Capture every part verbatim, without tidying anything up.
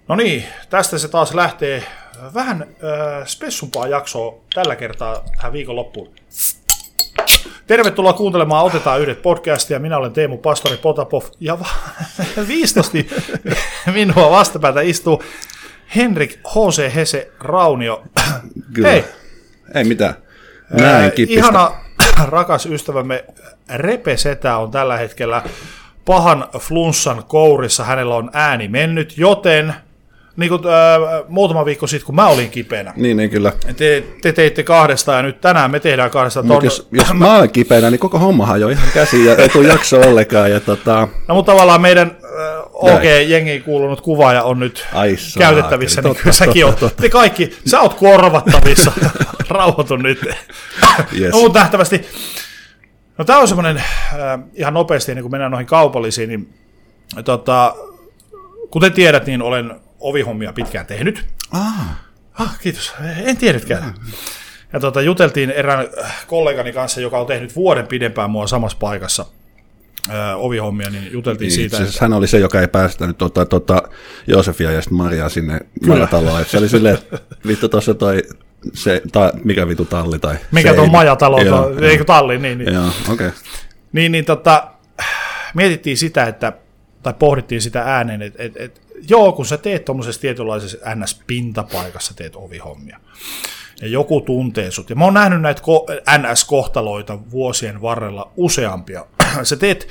No niin, tästä se taas lähtee vähän äh, spessumpaa jaksoa tällä kertaa tähän viikonloppuun. Tervetuloa kuuntelemaan Otetaan yhdet podcastia. Minä olen Teemu Pastori Potapov ja va- viistosti minua vastapäätä istuu Henrik H C Hese Raunio. Kyllä. Hei! Ei mitään. Näin kippistä. Ihana rakas ystävämme Repe Setä on tällä hetkellä pahan flunssan kourissa. Hänellä on ääni mennyt, joten niin kuin, äh, muutama viikko sitten, kun mä olin kipeänä. Niin, niin kyllä. Te, te teitte kahdesta ja nyt tänään me tehdään kahdesta. Ton... Jos, jos mä olen kipeänä, niin koko hommahan jo ihan käsiin ja ei tule jakso ollenkaan. Ja tota... No mutta tavallaan meidän äh, O G-jengiin kuulunut kuvaaja on nyt Ai käytettävissä, niin kyllä säkin oot. Te kaikki, sä oot korvattavissa. Rauhoitu nyt. Yes. No mutta nähtävästi. No tää on semmoinen, äh, ihan nopeasti ennen kuin mennään noihin kaupallisiin, niin tota, kuten tiedät, niin olen ovihommia pitkään tehnyt. Ah. Ah, kiitos. En tiedätkään. Ah. Ja tota, juteltiin erään kollegani kanssa, joka on tehnyt vuoden pidempään mua samassa paikassa ää, ovihommia, niin juteltiin niin, siitä. Siis että... Hän oli se, joka ei päästänyt tuota, tuota, Joosefia ja sitten Mariaa sinne majataloon. Se oli silleen, että vittu tuossa toi, se, ta, mikä vittu talli tai mikä tuo majatalo, eikö talli, niin. niin. Joo, okei. Okay. Niin, niin tota, mietittiin sitä, että, tai pohdittiin sitä ääneen, että et, et, joo, kun sä teet tuommoisessa tietynlaisessa N S-pintapaikassa, teet ovihommia, ja joku tuntee sut. Ja mä oon nähnyt näitä N S-kohtaloita vuosien varrella useampia. Sä teet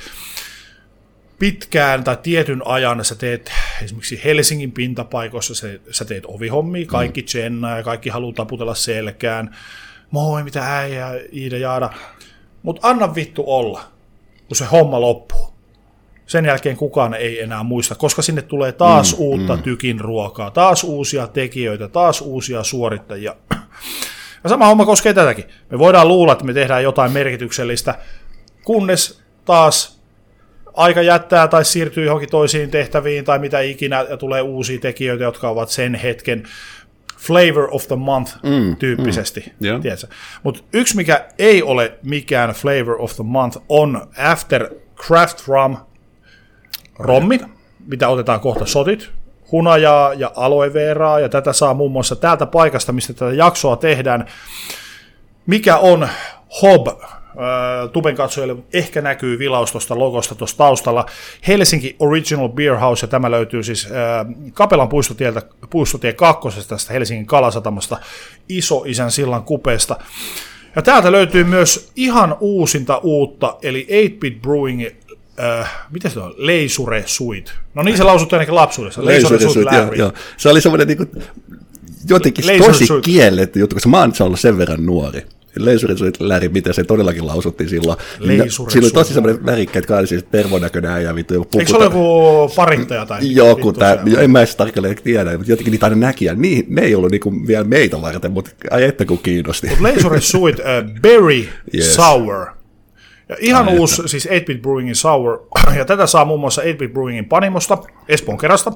pitkään tai tietyn ajan, sä teet esimerkiksi Helsingin pintapaikoissa, sä, sä teet ovihommia, kaikki mm. tsennaa ja kaikki haluaa taputella selkään. Moi, mitä äijää, iida jaada. Mut anna vittu olla, kun se homma loppuu. Sen jälkeen kukaan ei enää muista, koska sinne tulee taas mm, uutta mm. tykin ruokaa, taas uusia tekijöitä, taas uusia suorittajia. Ja sama homma koskee tätäkin. Me voidaan luulla, että me tehdään jotain merkityksellistä, kunnes taas aika jättää tai siirtyy johonkin toisiin tehtäviin tai mitä ikinä, ja tulee uusia tekijöitä, jotka ovat sen hetken flavor of the month mm, tyyppisesti. Mm, yeah. Mutta yksi, mikä ei ole mikään flavor of the month, on After Craft Rum rommi, mitä otetaan kohta shotit, hunajaa ja aloe veraa, ja tätä saa muun muassa täältä paikasta, mistä tätä jaksoa tehdään, mikä on Hob. Tuben katsojille ehkä näkyy vilaus tuosta logosta tuossa taustalla. Helsinki Original Beer House, ja tämä löytyy siis Kapelan puistotieltä, puistotie kakkosesta, tästä Helsingin Kalasatamasta, Iso-isän sillan kupeesta. Ja täältä löytyy myös ihan uusinta uutta, eli eight bit Brewing. Äh, miten se on? Leisure Suit. No niin se lausuttu ainakin lapsuudessa. Leisure Suit, joo, joo. Se oli semmoinen niin kuin, jotenkin Leisure tosi suit. Kielletty juttu, koska mä oon ollut sen verran nuori. Leisure Suit läri, mitä se todellakin lausuttiin silloin. Siinä oli tosi semmoinen värikkäitä kaadisia, pervonäköinen äijä. Vittu, joku eikö se ole joku parittaja tai? Joku, tää, en mä edes tarkalleen tiedä, mutta jotenkin niitä aina näki. Niin, ne ei ollut niinku vielä meitä varten, mutta ai että kun kiinnosti. Mutta Leisure Suit, uh, Berry yes. Sour. Ja ihan Ai, uusi, että. siis eight bit Brewingin Sour, ja tätä saa muun muassa eight bit Brewingin Panimosta, Espoon Kerasta,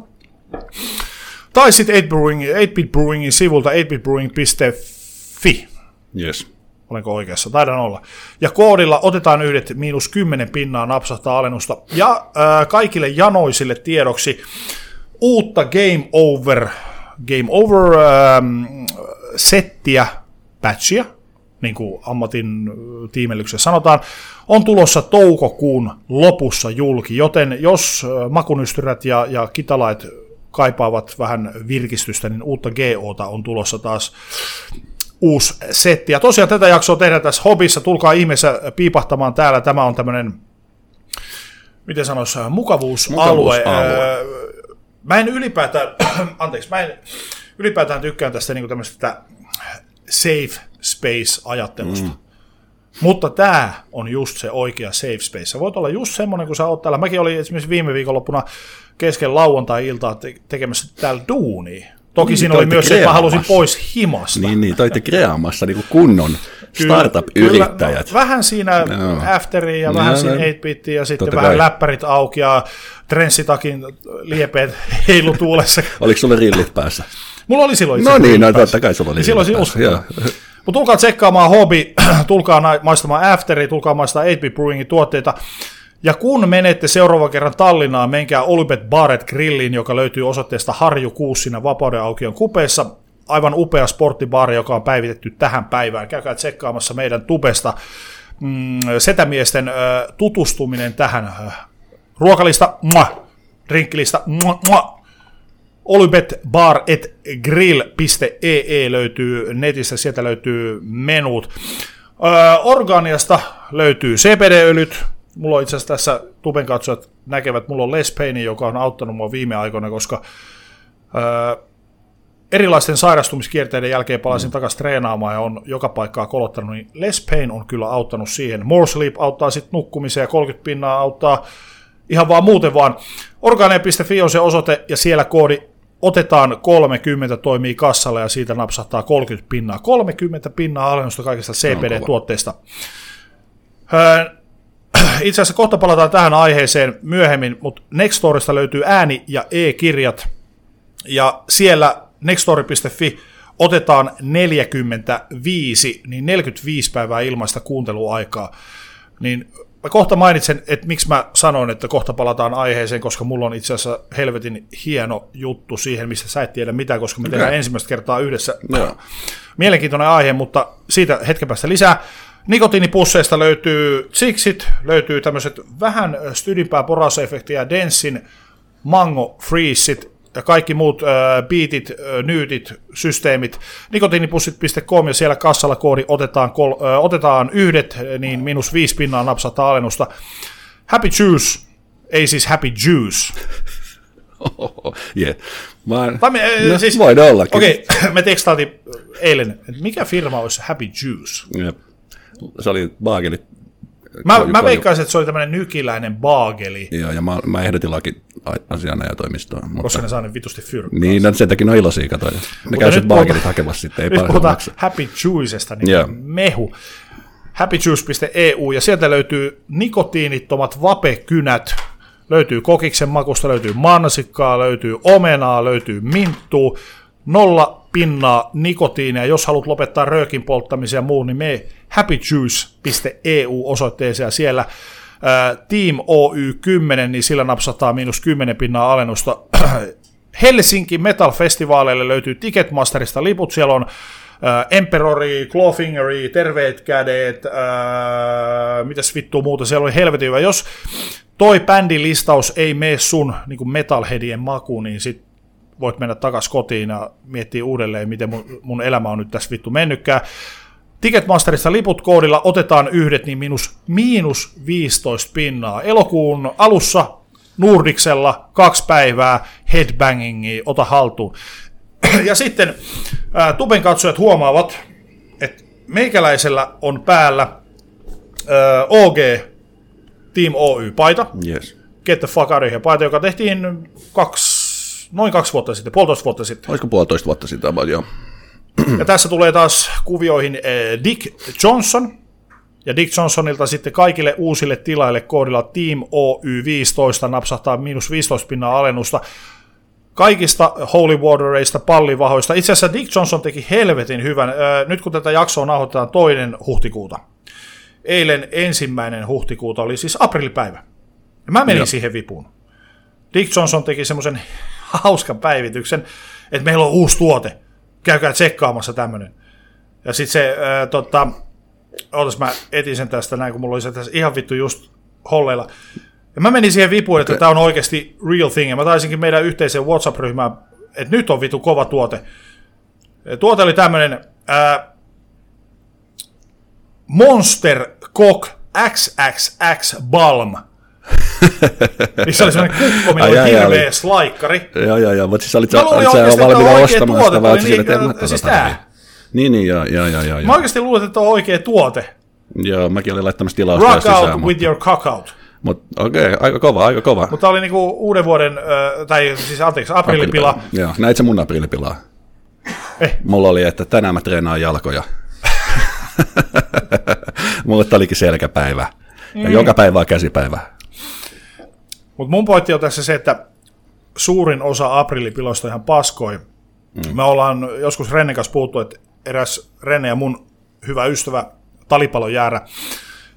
tai sitten eight bit Brewingin sivulta eight bit brewing piste fi. Yes. Olenko oikeassa? Taidan olla. Ja koodilla otetaan yhdet miinus kymmenen pinnaa napsahtaa alennusta. Ja äh, kaikille janoisille tiedoksi uutta Game Over, Game Over ähm, settiä, patchia, niin kuin ammatin tiimellyksessä sanotaan, on tulossa toukokuun lopussa julki, joten jos makunystyrät ja, ja kitalait kaipaavat vähän virkistystä, niin uutta G O:ta on tulossa taas uusi setti. Ja tosiaan tätä jaksoa tehdään tässä hobissa, tulkaa ihmeessä piipahtamaan täällä, tämä on tämmöinen, miten sanoisi, mukavuusalue. mukavuusalue. Mä en ylipäätään, anteeksi, mä en ylipäätään tykkään tästä niin kuin tämmöistä safe space-ajattelusta. Mm. Mutta tämä on just se oikea safe space. Sä voit olla just semmoinen, kun sä oot täällä. Mäkin olin esimerkiksi viime viikonloppuna kesken lauantai-iltaa te- tekemässä täällä duunia. Toki niin, siinä oli myös se, että mä halusin pois himasta. Niin, niin toitte kreaamassa niin kuin kunnon startup-yrittäjät. No, vähän siinä no. afteria ja no, vähän no, siinä eight bitia ja sitten vähän kai. Läppärit auki ja trenssitakin liepeet heilu tuulessa. Oliko sulle rillit päässä? Mulla oli silloin. No niin, no, totta kai sulla oli. Silloin siinä uskotaan. Mutta tulkaa tsekkaamaan hobby, tulkaa maistamaan afteria, tulkaa maistamaan eight bit Brewingin tuotteita. Ja kun menette seuraavan kerran Tallinnaan, menkää Olybet Bar and Grilliin, joka löytyy osoitteesta Harju kuusi siinä Vapauden aukion kupeessa. Aivan upea sporttibaari, joka on päivitetty tähän päivään. Käykää tsekkaamassa meidän tubesta. Mm, setämiesten ö, tutustuminen tähän ö, ruokalista, muah, drinkkilista, muah, muah. olybet bar et grill piste e e löytyy netistä, sieltä löytyy menut. Ö, Organiasta löytyy C B D-öljyt. Mulla on itse asiassa tässä tuben katsojat näkevät, mulla on Les Payne, joka on auttanut mua viime aikoina, koska ö, erilaisten sairastumiskierteiden jälkeen palasin mm. takaisin treenaamaan ja on joka paikkaa kolottanut, niin Les Payne on kyllä auttanut siihen. More Sleep auttaa sitten nukkumiseen ja kolmekymmentä pinnaa auttaa ihan vaan muuten vaan. Organe piste fi on se osoite ja siellä koodi otetaan kolmekymmentä toimii kassalla ja siitä napsahtaa kolmekymmentä pinnaa. kolmekymmentä pinnaa alennusta kaikista C B D-tuotteista. Öö, itse asiassa kohta palataan tähän aiheeseen myöhemmin, mutta Nextorista löytyy ääni- ja e-kirjat ja siellä nextory piste fi otetaan neljäkymmentäviisi, niin neljäkymmentäviisi päivää ilmaista kuunteluaikaa. Niin mä kohta mainitsen, että miksi mä sanoin, että kohta palataan aiheeseen, koska mulla on itse asiassa helvetin hieno juttu siihen, mistä sä et tiedä mitään, koska me okay. tehdään ensimmäistä kertaa yhdessä. No. Mielenkiintoinen aihe, mutta siitä hetken päästä lisää. Nikotiinipusseista löytyy Zixit, löytyy tämmöiset vähän stydimpää porausefektiä ja Densin Mango Freezeit, ja kaikki muut äh, beatit, äh, nyytit, systeemit, nikotiinipussit piste com ja siellä kassalla koodi otetaan, kol, äh, otetaan yhdet, niin minus viisi pinnaa napsattaa alennusta. Happy Juice, ei siis Happy Juice. Oh, yeah. Mä... Me, äh, no, siis, voidaan ollakin. Okei, okay, me tekstaatiin eilen, että mikä firma olisi Happy Juice? Jep. Se oli baageli. Mä, mä veikkaisin, että se oli tämmöinen nykiläinen baageli. Joo, ja mä, mä ehdotin laki asianajotoimistoon. Mutta... Koska ne saa ne vitusti fyrkkaa. Niin, no, sen takia ne on iloisia, katoja. Ne käy sitten baagelit hakemassa sitten. Ei nyt puhutaan maksa. Happy Juicesta, niin yeah. mehu. happy juice piste e u, ja sieltä löytyy nikotiinittomat vapekynät. Löytyy kokiksen makusta, löytyy mansikkaa, löytyy omenaa, löytyy minttua. Nolla pinnaa nikotiinia. Jos haluat lopettaa röökin polttamisen ja muun, niin mene happy juice piste e u osoitteeseen ja siellä ää, Team Oy kymmenen, niin sillä napsataan miinus kymmenen pinnaa alennusta. Helsinki Metal Festivaaleille löytyy Ticketmasterista liput. Siellä on ää, Emperori, Clawfingeri, Terveet kädet, ää, mitäs vittua muuta. Siellä oli helvetin hyvä. Jos toi bändilistaus ei mene sun niin kuin metalheadien makuun, niin sit voit mennä takaisin kotiin ja miettiä uudelleen, miten mun, mun elämä on nyt tässä vittu mennytkään. Ticketmasterista liput koodilla otetaan yhdet, niin miinus, miinus viisitoista pinnaa. Elokuun alussa Nordicsella kaksi päivää headbangingia, ota haltuun. Ja sitten ää, tuben katsojat huomaavat, että meikäläisellä on päällä ää, O G Team Oy-paita. Yes. Get the fuck out of here -paita, joka tehtiin kaksi Noin kaksi vuotta sitten, puolitoista vuotta sitten. Olisiko puolitoista vuotta sitten, about, joo. Ja tässä tulee taas kuvioihin Dick Johnson. Ja Dick Johnsonilta sitten kaikille uusille tilaille koodilla Team Oy viisitoista napsahtaa miinus viisitoista pinnaa alennusta. Kaikista Holy Watereista, pallivahoista. Itse asiassa Dick Johnson teki helvetin hyvän. Nyt kun tätä jaksoa nauhoitetaan toinen huhtikuuta. Eilen ensimmäinen huhtikuuta oli siis aprillipäivä. Ja mä menin joo. siihen vipuun. Dick Johnson teki semmoisen hauskan päivityksen, että meillä on uusi tuote, käykää tsekkaamassa tämmöinen. Ja sitten se, ää, tota, ootas mä etin sen tästä näin, kun mulla oli se tässä ihan vittu just holleilla. Ja mä menin siihen vipuun, että okay. Tämä on oikeasti real thing, ja mä taisinkin meidän yhteiseen WhatsApp-ryhmään, että nyt on vittu kova tuote. Ja tuote oli tämmöinen ää, Monster Cock X X X Balm. Niin se oli semmoinen kukko, millä oli hirveä slaikkari. Joo, joo, joo, mutta siis olit sä valmiina ostamaan sitä, vaan sille, että en siis tää. Niin, niin, joo, joo, joo, joo. Mä oikeasti luulen, että on oikea tuote. Joo, mäkin olin laittamassa tilausta Rock sisään. Rock out with your cock out. Mutta okei, okay, aika kova, aika kova. Mutta oli niinku uuden vuoden, tai siis anteeksi, aprillipila. April, joo, näit sä mun aprillipilaa? Eh. Mulla oli, että tänään mä treenaan jalkoja. Mulle olikin selkäpäivä. Ja mm. joka päivä on käsipäivä. Mutta mun pointti on tässä se, että suurin osa aprillipiloista on ihan paskoi. Mm. Me ollaan joskus Rennen kanssa puhuttu, että eräs Renne ja mun hyvä ystävä Talipalon Jäärä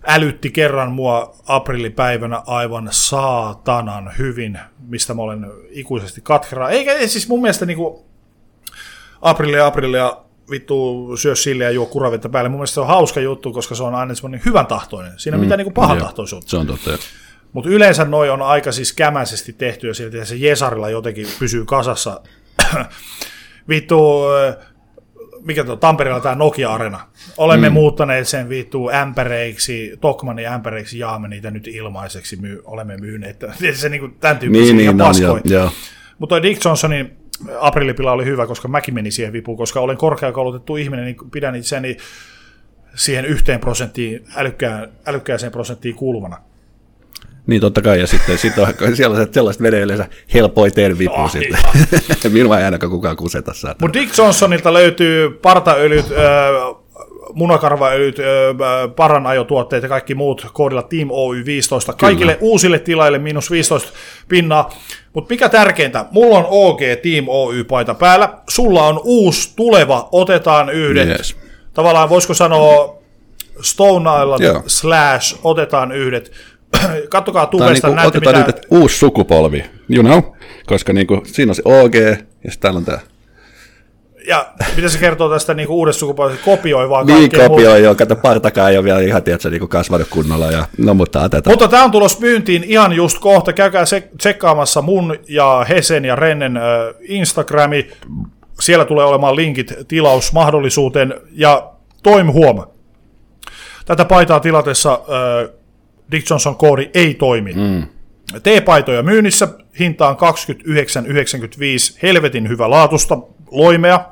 älytti kerran mua aprillipäivänä aivan saatanan hyvin, mistä mä olen ikuisesti katkeraa. Eikä siis mun mielestä niinku aprillia aprillia vittu syö sille ja juo kuravettä päälle. Mun mielestä se on hauska juttu, koska se on aina semmoinen hyvän tahtoinen. Siinä ei mm, mitään niinku pahantahtoisuutta. Se on totta. Mutta yleensä noi on aika siis kämäisesti tehty ja silti se Jesarilla jotenkin pysyy kasassa. Vittu, mikä tuo Tampereella tämä Nokia-arena. Olemme mm. muuttaneet sen vittu ämpäreiksi, Tokmannin ämpäreiksi, jaamme niitä nyt ilmaiseksi, myy, olemme myyneet. Se niinku tämän tyyppisiä niin, ihan niin, paskoja. Mutta toi Dick Johnsonin aprillipila oli hyvä, koska mäkin menin siihen vipuun, koska olen korkeakoulutettu ihminen, niin pidän itseäni siihen yhteen prosenttiin, älykkään, älykkääseen prosenttiin kuuluvana. Niin totta kai, ja sitten sit on sellaiset, sellaiset menee yleensä helpoiteen vipuun oh, sitten. Niin. Minua ei ainakaan kukaan kuseta saatana. Mutta Dick Johnsonilta löytyy partaöljyt, äh, munakarvaöljyt, äh, paranajotuotteet ja kaikki muut koodilla Team O Y viisitoista. Kaikille Kyllä. uusille tilaille miinus viisitoista pinnaa. Mutta mikä tärkeintä, mulla on O G Team O Y-paita päällä, sulla on uusi tuleva, otetaan yhdet. Yes. Tavallaan voisiko sanoa Stone Island Joo. slash otetaan yhdet. Kattokaa tubesta, niinku, näette otetaan mitä... nyt uusi sukupolvi, you know, koska niinku, siinä on se O G ja sitten täällä on tämä. Ja mitä se kertoo tästä niinku uudesta sukupolvesta, kopioi vaan niin, kaikkea. Niin kopioi jo, kato partakaan ei ole vielä ihan tiedätkö, niinku kasvanut kunnolla. Ja, no, mutta mutta tämä on tulossa myyntiin ihan just kohta, käykää se, tsekkaamassa mun ja Hesen ja Rennen äh, Instagrami, siellä tulee olemaan linkit tilausmahdollisuuteen ja toim huoma. Tätä paitaa tilatessa... Äh, Dick Johnson koodi ei toimi. Mm. T-paitoja myynnissä, hinta on kaksikymmentäyhdeksän yhdeksänkymmentäviisi, helvetin hyvä laatusta, loimea.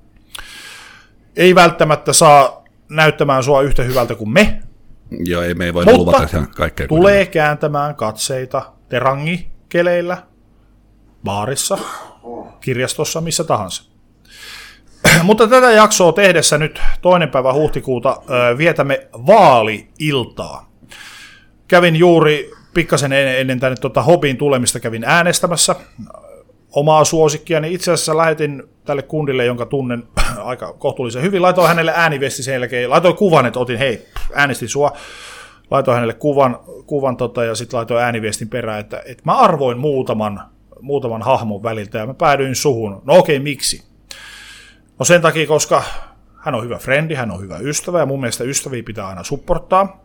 Ei välttämättä saa näyttämään sua yhtä hyvältä kuin me. Joo, ei me ei voida luvata ihan kaikkea. Tulee kuitenkin kääntämään katseita terangikeleillä, baarissa, kirjastossa, missä tahansa. Mutta tätä jaksoa tehdessä nyt toinen päivä huhtikuuta vietämme vaali-iltaa. Kävin juuri pikkasen ennen tänne tuota hobiin tulemista, kävin äänestämässä omaa suosikkiani. Itse asiassa lähetin tälle kundille, jonka tunnen aika kohtuullisen hyvin. Laitoin hänelle ääniviesti sen jälkeen. Laitoin kuvan, että otin, hei, äänestin sua. Laitoin hänelle kuvan, kuvan tota, ja sitten laitoin ääniviestin perään, että, että mä arvoin muutaman, muutaman hahmon väliltä ja mä päädyin suhun. No okei, miksi? No sen takia, koska hän on hyvä frendi, hän on hyvä ystävä ja mun mielestä ystäviä pitää aina supporttaa.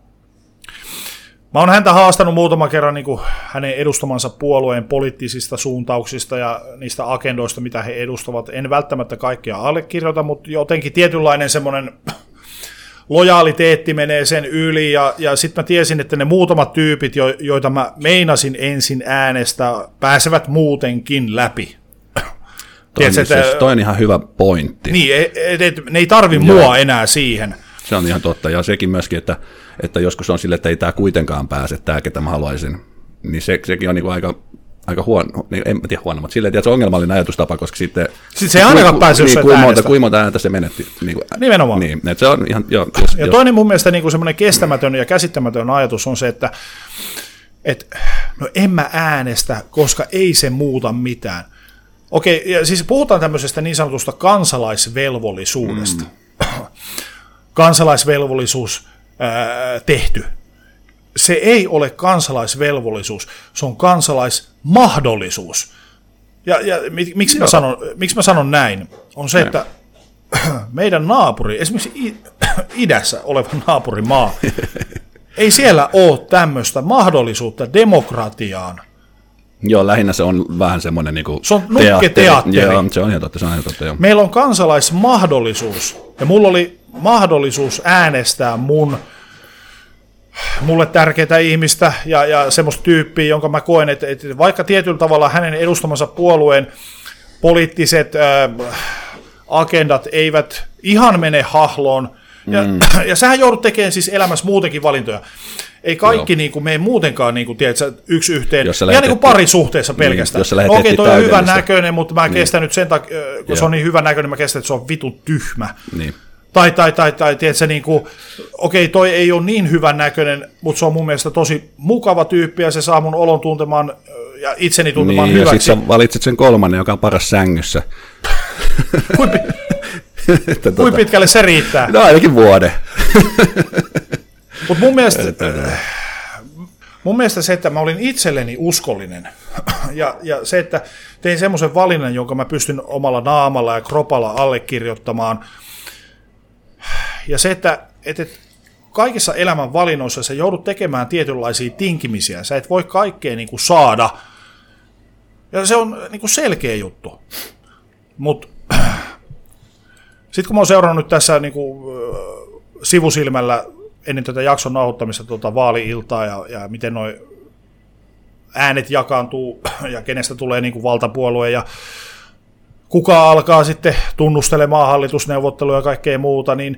Mä oon häntä haastanut muutaman kerran niin kuin hänen edustamansa puolueen poliittisista suuntauksista ja niistä agendoista, mitä he edustavat. En välttämättä kaikkea allekirjoita, mutta jotenkin tietynlainen semmoinen lojaliteetti menee sen yli. Ja, ja sitten mä tiesin, että ne muutamat tyypit, jo, joita mä meinasin ensin äänestää, pääsevät muutenkin läpi. Toi, Tiedätkö, siis, toi on ihan hyvä pointti. Niin, et, et, ne ei tarvi mua enää siihen. Se on ihan totta, ja sekin myöskin, että, että joskus on sille, että ei tämä kuitenkaan pääse, tämä, ketä mä haluaisin, niin se, sekin on niin aika, aika huono, niin en mä tiedä huono, mutta silleen, että se on ongelmallinen ajatustapa, koska sitten... Sitten se ei ainakaan pääse, jos niin, monta, kuinka monta ääntä se menetti. Niin kuin, Nimenomaan. Niin, että se on ihan, jo, jos, ja toinen mun mielestä niin semmoinen kestämätön ja käsittämätön ajatus on se, että et, no en mä äänestä, koska ei se muuta mitään. Okei, ja siis puhutaan tämmöisestä niin sanotusta kansalaisvelvollisuudesta. Mm. Kansalaisvelvollisuus ää, tehty. Se ei ole kansalaisvelvollisuus, se on kansalaismahdollisuus. Ja, ja miksi, mä sanon, miksi mä sanon näin? On se, että meidän naapuri, esimerkiksi idässä oleva naapurimaa, ei siellä ole tämmöistä mahdollisuutta demokratiaan. Joo, lähinnä se on vähän semmoinen niin kuin se on nukketeatteri. Joo, se on ihan totta, se on ihan totta, joo. Meillä on kansalaismahdollisuus, ja mulla oli mahdollisuus äänestää mun, mulle tärkeitä ihmistä ja, ja semmoista tyyppiä, jonka mä koen, että, että vaikka tietyllä tavalla hänen edustamansa puolueen poliittiset äh, agendat eivät ihan mene hahloon, ja, mm. ja sähän joudut tekemään siis elämässä muutenkin valintoja. Ei kaikki niin kuin, mene muutenkaan niin kuin, tiedätkö, yksi yhteen, ihan niin kuin parisuhteessa pelkästään. Niin, okei, toi on hyvän näköinen, mutta mä niin. kestän nyt sen takia, kun Joo. se on niin hyvän näköinen, mä kestän, että se on vitun tyhmä. Niin. Tai, tai, tai, tai tiedätkö, niin kuin, okei, toi ei ole niin hyvän näköinen, mutta se on mun mielestä tosi mukava tyyppi, ja se saa mun olon tuntemaan, ja itseni tuntemaan niin, hyväksi. Ja sitten sä valitsit sen kolmannen, joka on paras sängyssä. Kuinka Kui pitkälle se riittää? No ainakin vuode. Mutta mun mielestä, mun mielestä se, että mä olin itselleni uskollinen, ja, ja se, että tein semmoisen valinnan, jonka mä pystyn omalla naamalla ja kropalla allekirjoittamaan, ja se, että, että kaikissa elämän valinnoissa sä joudut tekemään tietynlaisia tinkimisiä, sä et voi kaikkea niin kuin saada, ja se on niin kuin selkeä juttu, mutta sitten kun mä oon seurannut nyt tässä niin kuin, sivusilmällä ennen tätä jakson nauhoittamista tuota vaali-iltaa ja, ja miten noi äänet jakaantuu ja kenestä tulee niin kuin valtapuolue ja kuka alkaa sitten tunnustelemaan hallitusneuvotteluja ja kaikkea muuta, niin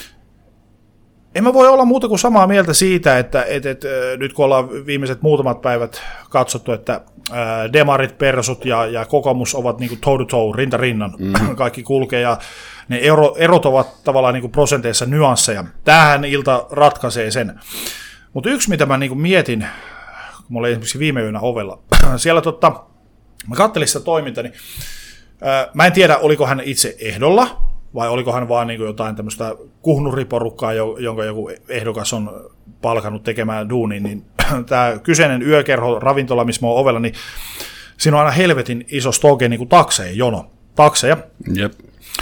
en mä voi olla muuta kuin samaa mieltä siitä, että et, et, nyt kun ollaan viimeiset muutamat päivät katsottu, että ää, demarit, persut ja, ja kokoomus ovat niin kuin toe to toe, rinta rinnan, mm. kaikki kulkee ja ne ero, erot ovat tavallaan niin kuin prosenteissa nyansseja. Tämähän ilta ratkaisee sen. Mutta yksi, mitä mä niin kuin mietin, kun mä olin esimerkiksi viime yönä ovella, siellä totta, mä katselin sitä toimintaa, niin ää, mä en tiedä, oliko hän itse ehdolla, vai oliko hän vaan niin kuin jotain tämmöistä kuhnuriporukkaa, jonka joku ehdokas on palkannut tekemään duunin, niin tämä kyseinen yökerho, ravintola, missä mä oon ovella, niin siinä on aina helvetin iso stoge niin kuin takseja, jono, takseja. Jep.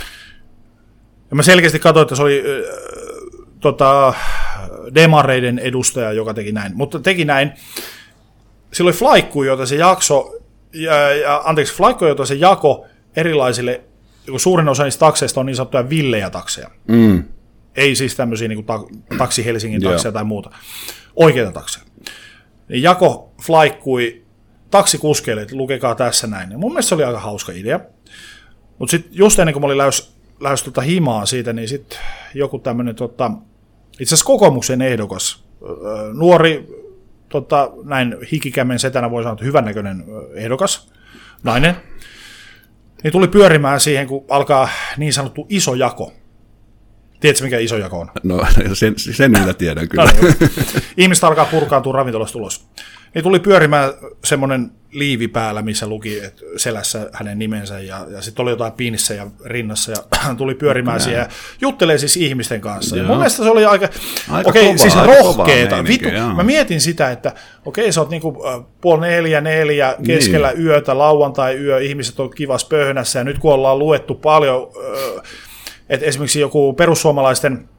Ja mä selkeästi katsoin, että se oli äh, tota, demareiden edustaja, joka teki näin, mutta teki näin. Sillä oli flaikku, jota se jakso, ja, ja, anteeksi, flaikku, jota se jako erilaisille, kun suurin osa niistä takseista on niin sanottuja villejä takseja. Mm. Ei siis tämmöisiä niin kuin ta- taksi Helsingin takseja tai muuta. Oikeita takseja. Niin jako flaikkui taksikuskeille, että lukekaa tässä näin. Ja mun mielestä se oli aika hauska idea. Mutta sitten just ennen kuin mä olin lähes, lähes tuota himaa siitä, niin sitten joku tämmöinen tota, itse asiassa kokoomuksen ehdokas, nuori, tota, näin hikikämmen setänä voi sanoa, että hyvännäköinen ehdokas, nainen, niin tuli pyörimään siihen, kun alkaa niin sanottu iso jako. Tiedätkö, mikä iso jako on? No, sen, sen minä tiedän kyllä. No, ihmiset alkaa purkaantua ravintolasta ulos. Niin tuli pyörimään semmoinen liivi päällä, missä luki että selässä hänen nimensä, ja, ja sitten oli jotain piinissä ja rinnassa, ja tuli pyörimään okay. siihen, ja juttelee siis ihmisten kanssa. Ja mun mielestä se oli aika, aika okei, okay, siis rohkeeta. Vittu, mä mietin sitä, että okei, okay, sä oot niinku äh, puoli neljä, neljä, keskellä niin. yötä, lauantai-yö, ihmiset on kivas pöhnässä, ja nyt kun ollaan luettu paljon, äh, että esimerkiksi joku perussuomalaisten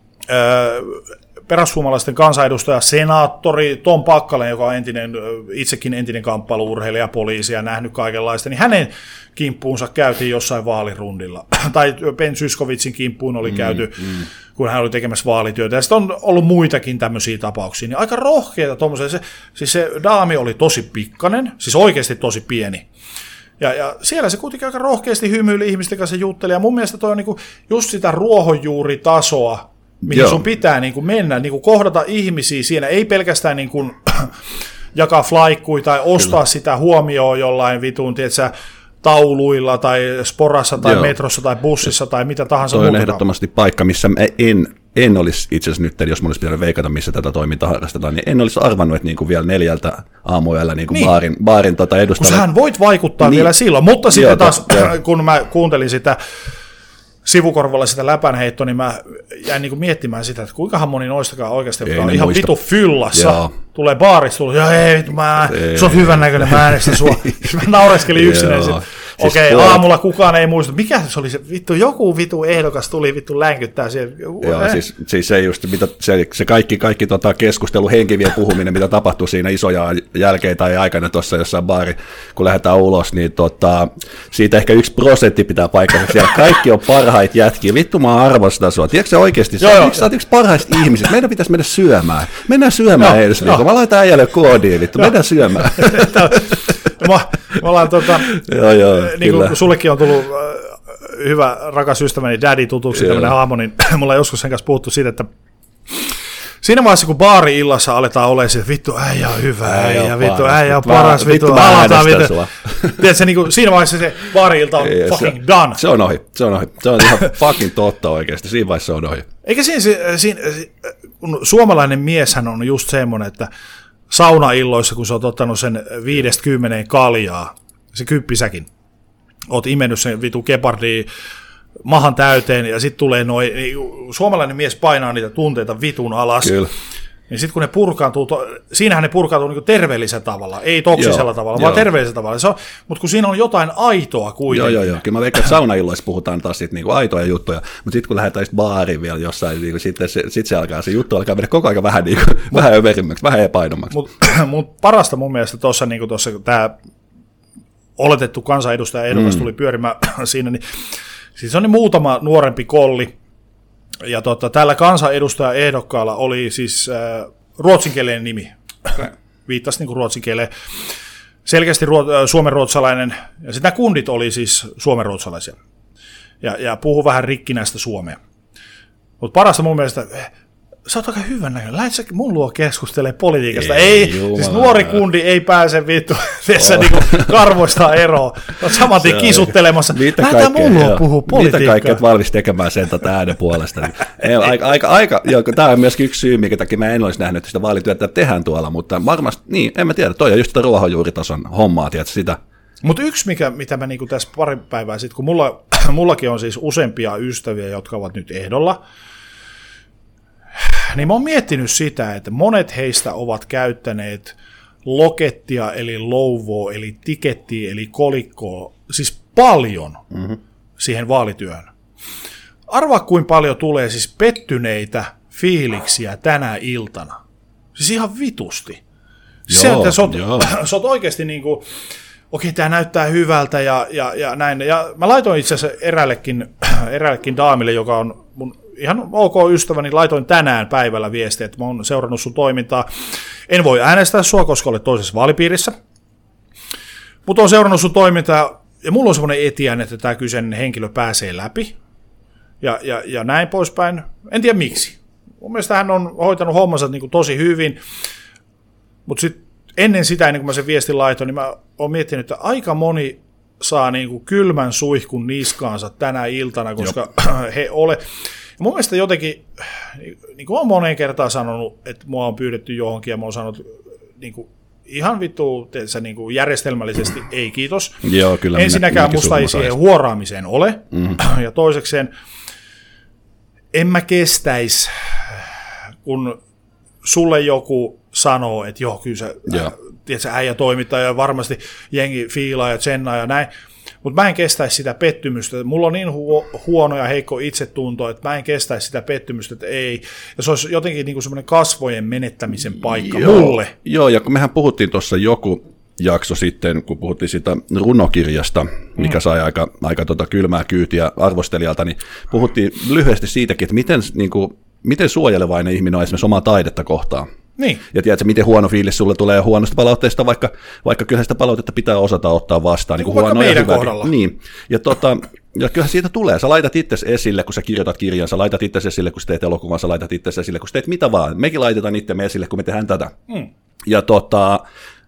äh, perussuomalaisten kansanedustaja, senaattori Tom Pakkalen, joka on entinen, itsekin entinen kamppailu-urheilija, poliisi ja nähnyt kaikenlaista, niin hänen kimppuunsa käytiin jossain vaalirundilla. Tai Ben Zyskowiczin kimppuun oli käyty, mm, mm. kun hän oli tekemässä vaalityötä. Ja sitten on ollut muitakin tämmöisiä tapauksia. Niin aika rohkeita tuommoisia. Se, siis se daami oli tosi pikkanen, siis oikeasti tosi pieni. Ja, ja siellä se kuitenkin aika rohkeasti hymyili ihmisten kanssa jutteli. Ja mun mielestä toi on niinku just sitä ruohonjuuritasoa, mihin Joo. sun pitää niin kuin mennä, niin kuin kohdata ihmisiä siinä, ei pelkästään niin kuin jakaa flaikkui tai ostaa Kyllä. sitä huomioon jollain vitun, tiedätkö, tauluilla tai sporassa tai Joo. metrossa tai bussissa tai mitä tahansa muuta. Toi on ehdottomasti paikka, missä en, en olisi itse asiassa nyt, jos mun olisi pitänyt veikata, missä tätä toimintaa harrastetaan, niin en olisi arvannut, että niin kuin vielä neljältä aamuyöllä niin kuin niin. baarin, baarin tota edustalla. Kun sähän voit vaikuttaa niin. vielä silloin, mutta sitten Joo, taas, to, kun mä kuuntelin sitä sivukorvalla sitä läpänheittoa, niin mä jäin niinku miettimään sitä, että kuinkahan moni noistakaan oikeasti, jotka on ihan muista. Vitu fyllassa, Jaa. tulee baarista, tulee, ja hei, vittu, mä, sä oot hyvän näköinen, mä äänestän sua. Mä naureskelin yksinäin. Siis okei, okay, aamulla kukaan ei muista. Mikä se oli se vittu, joku vittu ehdokas tuli vittu länkyttää siellä. Joo, eh. siis, siis se just, mitä, se, se kaikki, kaikki tota keskustelu, henkivien puhuminen, mitä tapahtui siinä isoja jälkeen tai aikana tuossa jossain baari, kun lähdetään ulos, niin tota, siitä ehkä yksi prosentti pitää paikkansa. Siellä kaikki on parhaita jätkiä. Vittu, mä arvostan sua. Tiedätkö se oikeasti? Sä, joo, sä oot yksi parhaista ihmisistä. Meidän pitäisi mennä syömään. Mennään syömään ensi viikolla. Mä laitan äijälle koodiin, vittu. Mennään syömään. Mä, mä ollaan tota, joo, joo, niin kuin sullekin on tullut äh, hyvä rakas ystäväni Daddy tutuksi tämmöinen hahmo, niin mulla on joskus sen kanssa puhuttu siitä, että siinä vaiheessa kun baari-illassa aletaan olemaan se, että vittu äijä on hyvä, äijä, äijä vittu äijä on paras, vittu aloitaan vittu. Tiedätkö, niin kuin, siinä vaiheessa se baari-ilta on ei, fucking se, done. Se on ohi, se on ohi, se on ihan fucking totta oikeasti, siinä vaiheessa se on ohi. Eikä siinä, siinä kun suomalainen mieshän on just semmoinen, että saunailloissa, kun sä oot ottanut sen viidestä kymmeneen kaljaa, se kyppisäkin, oot imennyt sen vitu gepardiin mahan täyteen, ja sitten tulee noin, niin suomalainen mies painaa niitä tunteita vitun alas. Kyllä. Niin sitten kun ne purkaantuu, to, siinähän ne purkaantuu niin terveellisellä tavalla, ei toksisella joo, tavalla, joo. vaan terveellisellä tavalla. Se on, mutta kun siinä on jotain aitoa kuitenkin. Joo, joo, joo. Kyllä mä veikkaan, että saunailloissa puhutaan taas sit niinku aitoja juttuja, mutta sitten kun lähdetään baariin vielä jossain, niin sitten se, sit se, alkaa, se juttu alkaa mennä koko ajan vähän, niinku, vähän överimmäksi, vähän epäinommaksi. Mutta mut parasta mun mielestä tuossa, niin kun tämä oletettu kansanedustaja ehdokas mm. tuli pyörimään siinä, niin siis on niin muutama nuorempi kolli, ja tota, tällä kansanedustajaehdokkaalla oli siis äh, ruotsinkielinen nimi, viittasi niin kuin ruotsinkieleen, selkeästi ruo- suomenruotsalainen, ja sitten nämä kundit oli siis suomenruotsalaisia, ja, ja puhu vähän rikkinäistä suomea. Mutta parasta mun mielestä, sä oot aika hyvän näköinen, lähdet sä mun luo keskustelemaan politiikasta. Ei, ei siis nuori kundi ei pääse vittu, tässä oh. niinku karvoista eroon. Oot saman tien kisuttelemassa. Lähdetään mun luo puhua politiikkaa. Mitä kaikkea oot valmis tekemään sen tätä äänen puolesta. Ei, aika, aika, aika, joo, tämä on myöskin yksi syy, minkä takia mä en olisi nähnyt, että sitä vaalityötä tehdään tuolla, mutta varmasti, niin, en mä tiedä, toi on just sitä ruohonjuuritason hommaa, tiedätkö sitä. Mutta yksi, mikä, mitä mä niinku tässä pari päivää sitten, kun mulla, mullakin on siis useampia ystäviä, jotka ovat nyt ehdolla, niin mä oon miettinyt sitä, että monet heistä ovat käyttäneet lokettia, eli louvoa, eli tikettiä, eli kolikkoa, siis paljon mm-hmm. siihen vaalityöhön. Arvaa, kuinka paljon tulee siis pettyneitä fiiliksiä tänä iltana. Siis ihan vitusti. Joo, se, sä, oot, sä oot oikeasti niin kuin, okei, tämä näyttää hyvältä ja, ja, ja näin. Ja mä laitoin itse asiassa eräällekin, eräällekin daamille, joka on mun ihan ok ystäväni, laitoin tänään päivällä viestiä, että mä oon seurannut sun toimintaa. En voi äänestää sua, koska olet toisessa vaalipiirissä. Mutta oon seurannut sun toimintaa, ja mulla on semmoinen etiäinen, että tämä kyseinen henkilö pääsee läpi. Ja, ja, ja näin poispäin. En tiedä miksi. Mun mielestä hän on hoitanut hommansa niin kuin tosi hyvin. Mutta sitten ennen sitä, ennen kuin mä sen viestin laitoin, niin mä oon miettinyt, että aika moni saa niin kuin kylmän suihkun niskaansa tänä iltana, koska Jop. he ole. Ja mun mielestä jotenkin, niin kuin olen moneen kertaan sanonut, että mua on pyydetty johonkin ja mä oon sanonut niin kuin, ihan vittu teetä, niin kuin järjestelmällisesti ei kiitos. Joo, kyllä ensinnäkään minä, musta ei siihen huoraamiseen ole. Mm-hmm. Ja toisekseen en mä kestäisi, kun sulle joku sanoo, että joo, kyllä se tiedätkö, äijä toimittaa ja varmasti jengi fiilaa ja tsennaa ja näin. Mutta mä en kestäisi sitä pettymystä. Mulla on niin hu- huono ja heikko itsetunto, että mä en kestäisi sitä pettymystä, että ei. Ja se olisi jotenkin niinku semmoinen kasvojen menettämisen paikka joo, mulle. Joo, ja kun mehän puhuttiin tuossa joku jakso sitten, kun puhuttiin siitä runokirjasta, mikä mm. sai aika, aika tota kylmää kyytiä arvostelijalta, niin puhuttiin lyhyesti siitäkin, että miten, niin kuin, miten suojelevainen ihminen on esimerkiksi omaa taidetta kohtaan. Niin. Ja tiedätkö, miten huono fiilis sulle tulee huonosta palautteesta, vaikka, vaikka kyllähän sitä palautetta pitää osata ottaa vastaan. Niin, niin vaikka meidän kohdalla. Niin, ja, tota, ja kyllähän siitä tulee. Sä laitat itsesi esille, kun sä kirjoitat kirjan, sä laitat itsesi esille, kun sä teet elokuvan, sä laitat itsesi esille, kun sä teet mitä vaan. Mekin laitetaan itsemme esille, kun me tehdään tätä. Mm. Ja tota...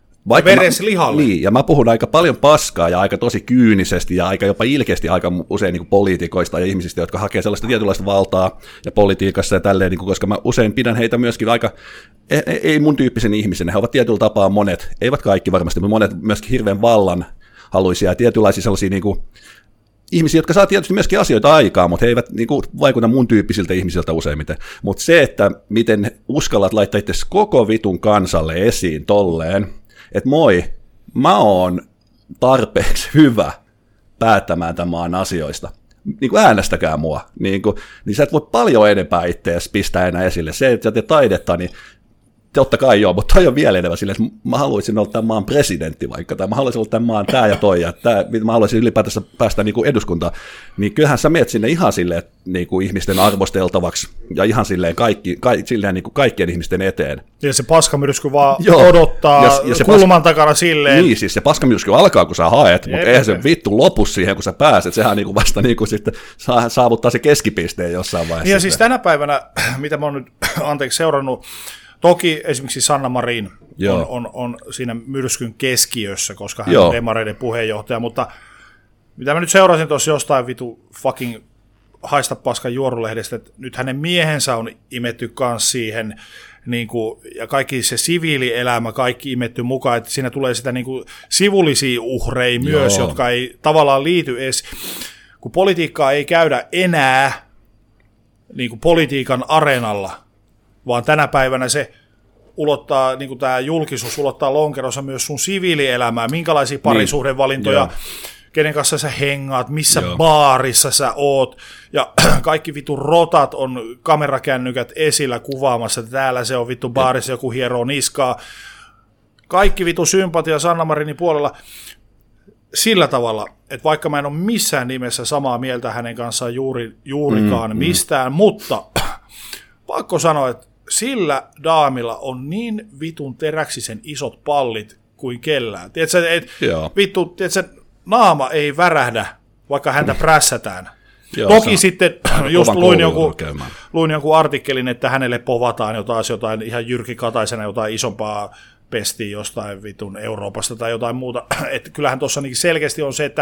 Veres lihalle. Niin, ja mä puhun aika paljon paskaa ja aika tosi kyynisesti ja aika jopa ilkeästi aika usein niin kuin poliitikoista ja ihmisistä, jotka hakee sellaista tietynlaista valtaa ja politiikassa ja tälleen, niin kuin, koska mä usein pidän heitä myöskin aika, ei, ei mun tyyppisen ihmisen, he ovat tietyllä tapaa monet, eivät kaikki varmasti, mutta monet myöskin hirveän vallanhaluisia ja tietynlaisia sellaisia niin kuin, ihmisiä, jotka saa tietysti myöskin asioita aikaa, mutta he eivät niin kuin, vaikuta mun tyyppisiltä ihmisiltä useimmiten. Mutta se, että miten uskallat laittaa itse koko vitun kansalle esiin tolleen, että moi, mä oon tarpeeksi hyvä päättämään tämän maan asioista. Niin kuin äänestäkää mua. Niin, kuin, niin sä et voi paljon enempää itseäsi pistää enää esille. Se, että sä teet taidetta, niin totta kai joo, mutta toi on vielä enemmän silleen, että mä haluaisin olla tämän maan presidentti vaikka, tai mä haluaisin olla tämän maan tää ja toi, ja tää, mä haluaisin ylipäätänsä päästä niin kuin eduskuntaan. Niin kyllähän sä meet sinne ihan silleen niin kuin ihmisten arvosteltavaksi, ja ihan silleen, kaikki, ka, silleen niin kuin kaikkien ihmisten eteen. Ja se paskamyrsky vaan joo. odottaa ja, ja se kulman pas... takana silleen. Niin, siis se paskamyrsky alkaa, kun sä haet, Jep, mutta eihän se vittu lopu siihen, kun sä pääset. Sehän niin kuin vasta niin kuin sitten saavuttaa se keskipisteen jossain vaiheessa. Ja siis tänä päivänä, mitä mä oon nyt anteeksi seurannut, toki esimerkiksi Sanna Marin on, on, on siinä myrskyn keskiössä, koska hän Joo. on demareiden puheenjohtaja, mutta mitä mä nyt seurasin tuossa jostain vitu fucking haista paskan juorulehdestä, että nyt hänen miehensä on imetty kanssa siihen, niin kuin, ja kaikki se siviilielämä, kaikki imetty mukaan, että siinä tulee sitä niin kuin sivullisia uhreja myös, Joo. jotka ei tavallaan liity edes. kun politiikkaa ei käydä enää niin kuin politiikan areenalla, vaan tänä päivänä se ulottaa, niin kuin tämä julkisuus ulottaa lonkerossa myös sun siviilielämää, minkälaisia parisuhdevalintoja, niin. Kenen kanssa sä hengaat, missä Joo. baarissa sä oot, ja kaikki vittu rotat on kamerakännykät esillä kuvaamassa, että täällä se on vittu baarissa, joku hieroo niskaa. Kaikki vittu sympatia Sanna Marinin puolella sillä tavalla, että vaikka mä en ole missään nimessä samaa mieltä hänen kanssaan juuri, juurikaan mm, mistään, mm. mutta pakko sanoa, että sillä daamilla on niin vitun teräksisen isot pallit kuin kellään. Tiedätkö, et, vittu, tiedätkö, naama ei värähdä, vaikka häntä prässätään. Joo, Toki sitten just luin jonkun, luin jonkun artikkelin, että hänelle povataan jotain, jotain ihan Jyrki Kataisena jotain isompaa pestiä jostain vitun Euroopasta tai jotain muuta. Että kyllähän tuossa selkeästi on se, että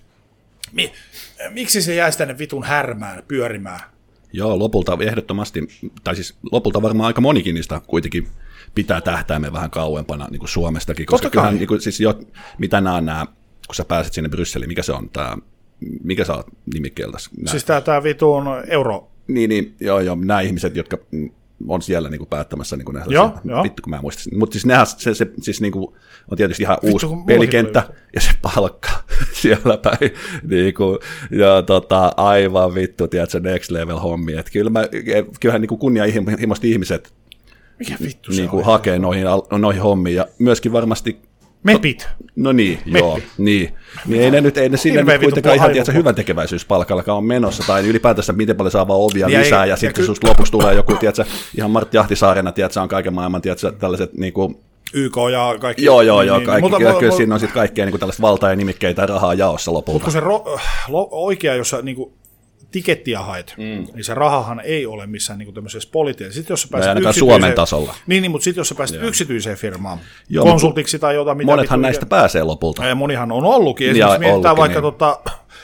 mi, miksi se jäisi tänne vitun härmään pyörimään? Joo, lopulta ehdottomasti, tai siis lopulta varmaan aika monikin niistä kuitenkin pitää tähtäimen vähän kauempana niin kuin Suomestakin, koska kyllähän, niin kuin, siis jo, mitä nämä on nämä, kun sä pääset sinne Brysseliin, mikä se on tämä, mikä sä oot nimikkeeltäsi? Siis tämä, tämä vitun euro. Niin, niin, joo, joo, nämä ihmiset, jotka on siellä niin kuin päättämässä, niin kuin ne, joo, se, joo. vittu kun mä en muista. Mutta siis nehän, se, se siis niin kuin, on tietysti ihan vittu, uusi pelikenttä, ja se palkka siellä päin, niin kuin, ja tota, aivan vittu, tiedätkö, next level hommi, että kyllä mä, kyllähän niin kuin kunnianhimoiset ihmiset mikä vittu niin kuin hakee noihin, noihin hommiin, ja myöskin varmasti Mepit. No niin, Meppi. joo, niin. niin ei ne nyt, ei ne sinne nyt kuitenkaan ihan tiedätkö, hyvän tekeväisyyspalkallakaan on menossa, tai ylipäätänsä miten paljon saa vaan ovia niin lisää, ja, ja sitten ky- susta lopuksi tulee joku, tiedätkö, ihan Martti Ahtisaarena, tiedätkö, on kaiken maailman, tiedätkö, tällaiset niin kuin Y K ja kaikki. Joo, joo, joo, niin, kaikki. Mutta, kyllä, mo, kyllä mo, siinä on sitten kaikkea niin kuin tällaista valtaa ja nimikkeitä ja rahaa jaossa lopulta. Mutta kun se ro, lo, oikea, jos sä niin kuin tikettiä haet, mm. niin se rahahan ei ole missään niin tämmöisessä politiikassa. Sitten jos sä pääset ainakaan Suomen tasolla. Niin, niin mutta sitten jos sä pääset Joo. yksityiseen firmaan, Joo, konsultiksi tai jotain. Mitä monethan näistä ja, pääsee lopulta. Ja monihan on ollutkin. Esimerkiksi mietitään vaikka niin. tota,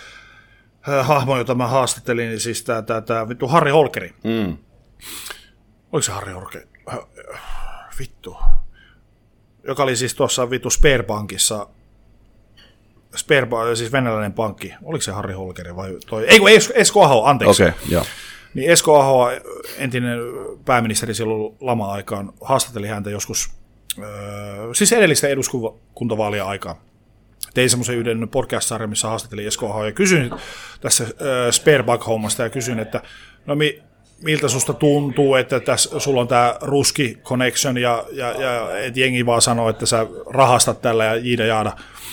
äh, hahmo, jota mä haastattelin, niin siis tää, tää, tää vittu Harri Holkeri. Mm. Oliko se Harri Holkeri? Äh, vittu. Joka oli siis tuossa vittu Sberbankissa. Sberbank, siis venäläinen pankki. Oliko se Harri Holkeri vai toi? Ei kun Esko Aho, anteeksi. Okei, okay, joo. Niin Esko Aho, entinen pääministeri silloin lama-aikaan, haastatteli häntä joskus, äh, siis edellistä eduskuntavaalia aikaa. Tein semmoisen yhden podcast-sarjan, missä haastattelin Esko Ahoa ja kysyin tässä äh, Sberbank-hommasta ja kysyin, että no mi, miltä susta tuntuu, että tässä sulla on tämä ruski connection ja, ja, ja et jengi vaan sanoo, että sä rahastat tällä ja jiida jaada.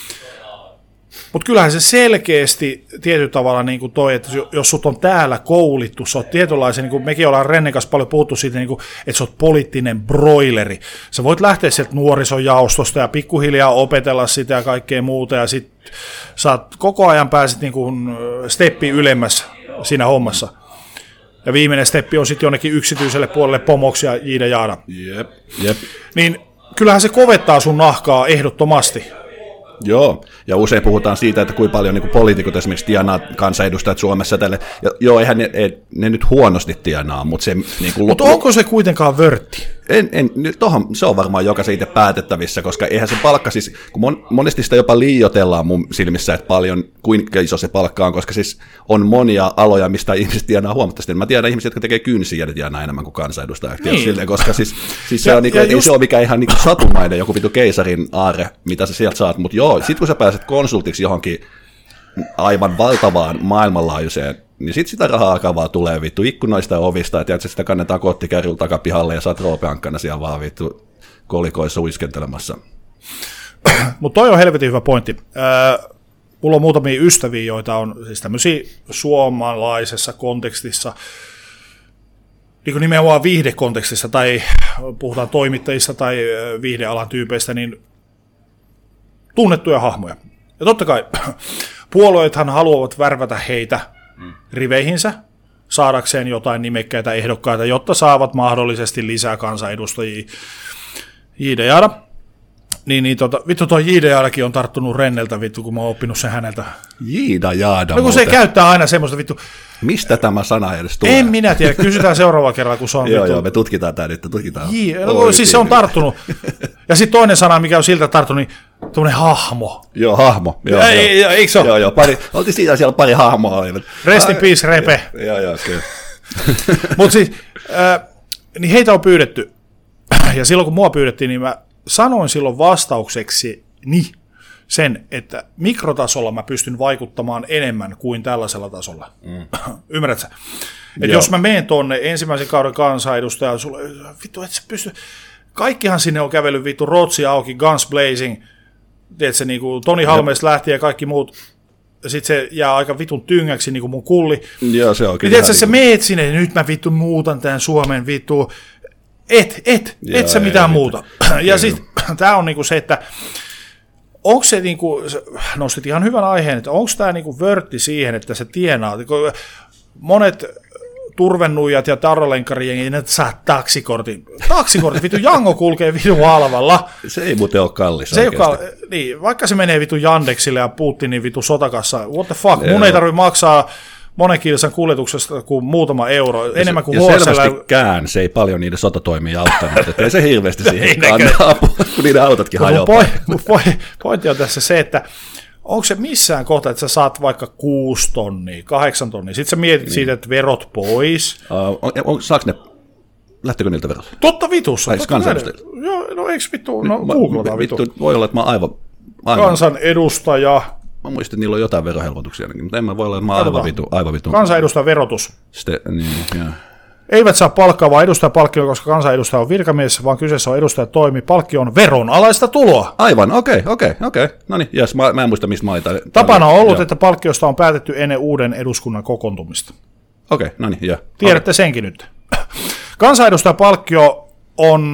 Mutta kyllähän se selkeästi tietyllä tavalla niin kuin toi, että jos sut on täällä koulittu, sä oot tietynlaisen, niin kuin mekin ollaan Rennen kanssa paljon puhuttu siitä, niin kuin, että sä oot poliittinen broileri. Sä voit lähteä sieltä nuorisojaostosta ja pikkuhiljaa opetella sitä ja kaikkea muuta, ja sit sä oot, koko ajan pääset niin kuin steppi ylemmäs siinä hommassa. Ja viimeinen steppi on sitten jonnekin yksityiselle puolelle pomoksi ja jiida jaada. Jep, jep. Niin kyllähän se kovettaa sun nahkaa ehdottomasti. Joo, ja usein puhutaan siitä, että kuinka paljon niin kuin poliitikot esimerkiksi tienaa kansanedustajat Suomessa tälle. Ja joo, eihän ne, ei, ne nyt huonosti tienaa, mutta se... Niin kuin mutta onko se kuitenkaan vörtti? En, en, tohon, se on varmaan jokaisen itse päätettävissä, koska eihän se palkka siis, kun mon, monesti sitä jopa liioitellaan mun silmissä, että paljon, kuinka iso se palkka on, koska siis on monia aloja, mistä ihmiset tienaa huomattavasti. Mä tiedän ihmisiä, jotka tekee kynsiä ja tienaa enemmän kuin kansanedustajat, niin. Silleen, koska siis, siis ja, se on niinku, ei just... se ole mikään ihan niinku satunnainen joku vitu keisarin aare, mitä sä sieltä saat, mutta joo, sit kun sä pääset konsultiksi johonkin aivan valtavaan maailmanlaajuiseen, niin sit sitä rahaa alkaa vaan tulee vittu ikkunoista ja ovista, ja tiedätkö, sitä kannetaan kottikärryllä takapihalle, ja sä oot roopeankkana siellä vaan vittu kolikoissa uiskentelemassa. Mutta toi on helvetin hyvä pointti. Äh, mulla on muutamia ystäviä, joita on siis tämmöisiä suomalaisessa kontekstissa, niin kuin nimenomaan viihdekontekstissa, tai puhutaan toimittajista tai viihdealan tyypeistä, niin tunnettuja hahmoja. Ja totta kai puolueethan haluavat värvätä heitä mm. riveihinsä saadakseen jotain nimekkäitä ehdokkaita, jotta saavat mahdollisesti lisää kansanedustajia jiida jaada. Niin, niin tota, vittu toi jiida jaadakin on tarttunut Renneltä, vittu, kun mä oon oppinut sen häneltä. Jiida jaada. No kun se käyttää aina semmoista vittu, Mistä tämä sana edes tulee? En minä tiedä, kysytään seuraavalla kerralla, kun se on... joo, joo, me tutkitaan tämä nyt, tutkitaan. Jii, no, siis se on tarttunut. Ja sitten toinen sana, mikä on siltä tarttunut, niin tuommoinen hahmo. Joo, hahmo. Joo, ja, joo. Ja, eikö se ole? Joo, joo, pari, oltiin siinä siellä pari hahmoa. Rest in peace, Repe. Joo, joo, kyllä. Mutta siis, äh, niin heitä on pyydetty. Ja silloin kun mua pyydettiin, niin mä sanoin silloin vastaukseksi niin sen, että mikrotasolla mä pystyn vaikuttamaan enemmän kuin tällaisella tasolla. Mm. Ymmärrätkö? Että jos mä menen tonne ensimmäisen kauden kansanedustajaan, sulle, vittu, et sä pysty... Kaikkihan sinne on kävellyt vittu Rotsi auki, Guns Blazing, tiedätkö, niin kuin Toni Halmeesta lähtien ja kaikki muut, ja sit se jää aika vitun tyngäksi, niin kuin mun kulli. Joo, se on kyllä. Tiedätkö, sä meet sinne, ja nyt mä vittu muutan tämän Suomen vittu, et, et, Joo, et sä mitään ei, muuta. Ei, ja sit tää on niinku se, että onko se niinku, nostit ihan hyvän aiheen, että onko tää niinku vörtti siihen, että se tienaa, monet turvennuijat ja tarralenkarien, ei ne saa taksikortin. Taksikortin, vittu Jango kulkee vittu halvalla. Se ei muuten ole kallis. Se ei ole kallis. Niin, vaikka se menee vittu Yandexille ja Putinin vittu sotakassa, what the fuck, mun ei tarvitse maksaa monen kilsan kuljetuksesta kuin muutama euro, ja enemmän kuin ja selvästikään se ei paljon niiden sotatoimia auttanut, että ei se hirveästi siihen kanna apua, kun niiden autotkin hajoaa. Mun pointti on tässä se, että onko se missään kohta, että sä saat vaikka kuusi tonnia, kahdeksan tonnia, sitten sä mietit niin siitä, että verot pois. Uh, on, on, saako ne, lähtekö niiltä verot? Totta vitussa. Totta kansanedustajat? Joo, no eikö vittu, no googlataan vittu. Voi olla, että mä aivan... aivan. Kansanedustaja. Mä muistin, että niillä on jotain verohelpotuksia, mutta en mä voi olla, että mä aivan vitu. Aivan vitu. Kansanedustajan verotus. Ste, niin, yeah. Eivät saa palkkaa, vaan edustajapalkkio, koska kansanedustaja on virkamies, vaan kyseessä on edustajatoimi. Palkkio on veronalaista tuloa. Aivan, okei, okay, okei, okay, okei. Okay. No niin, yes, mä, mä en muista, mistä maita. Tapana on ollut, jo. Että palkkiosta on päätetty ennen uuden eduskunnan kokoontumista. Okei, okay, no niin, joo. Tiedätte okay. Senkin nyt. Kansanedustajapalkkio on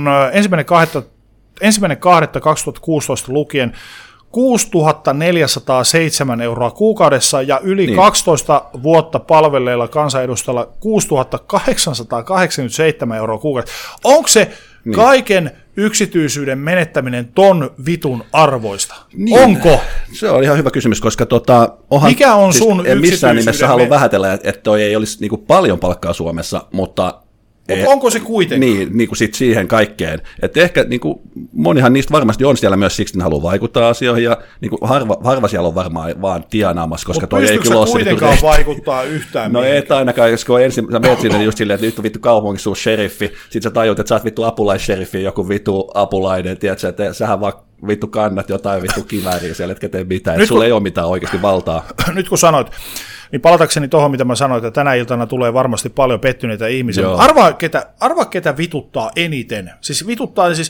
ensimmäinen kahdetta kaksituhattakuusitoista lukien kuusituhatta neljäsataaseitsemän euroa kuukaudessa ja yli niin. kaksitoista vuotta palvelleilla kansanedustajilla kuusituhatta kahdeksansataakahdeksankymmentäseitsemän euroa kuukaudessa. Onko se niin. kaiken yksityisyyden menettäminen ton vitun arvoista? Niin. Onko? Se on ihan hyvä kysymys, koska tota, onhan, mikä on sun siis en missään nimessä halua vähätellä, että toi ei olisi niinku paljon palkkaa Suomessa, mutta Mutta onko se kuitenkin? Niin, niin kuin sit siihen kaikkeen. Että ehkä niin kuin, monihan niistä varmasti on siellä myös siksi, että ne haluaa vaikuttaa asioihin, ja niin kuin harva, harva siellä on varmaan vaan tienaamassa, koska toi ei kyllä ole se... Mutta pystytkö kuitenkaan vaikuttaa yhtään? No et ainakaan, koska ensin sä menet sinne just silleen, että nyt on vittu kaupungissa sun sheriffi, sit sä tajut, että sä oot vittu apulaissheriffi, joku vittu apulainen, tiedätkö, että sähän vaan vittu kannat jotain vittu kivääriä siellä, etkä tee mitään, että sulla ei ole mitään oikeasti valtaa. Nyt kun sanoit, niin palatakseni tuohon, mitä mä sanoin, että tänä iltana tulee varmasti paljon pettyneitä ihmisiä. Arvaa ketä, arvaa, ketä vituttaa eniten. Siis vituttaa siis,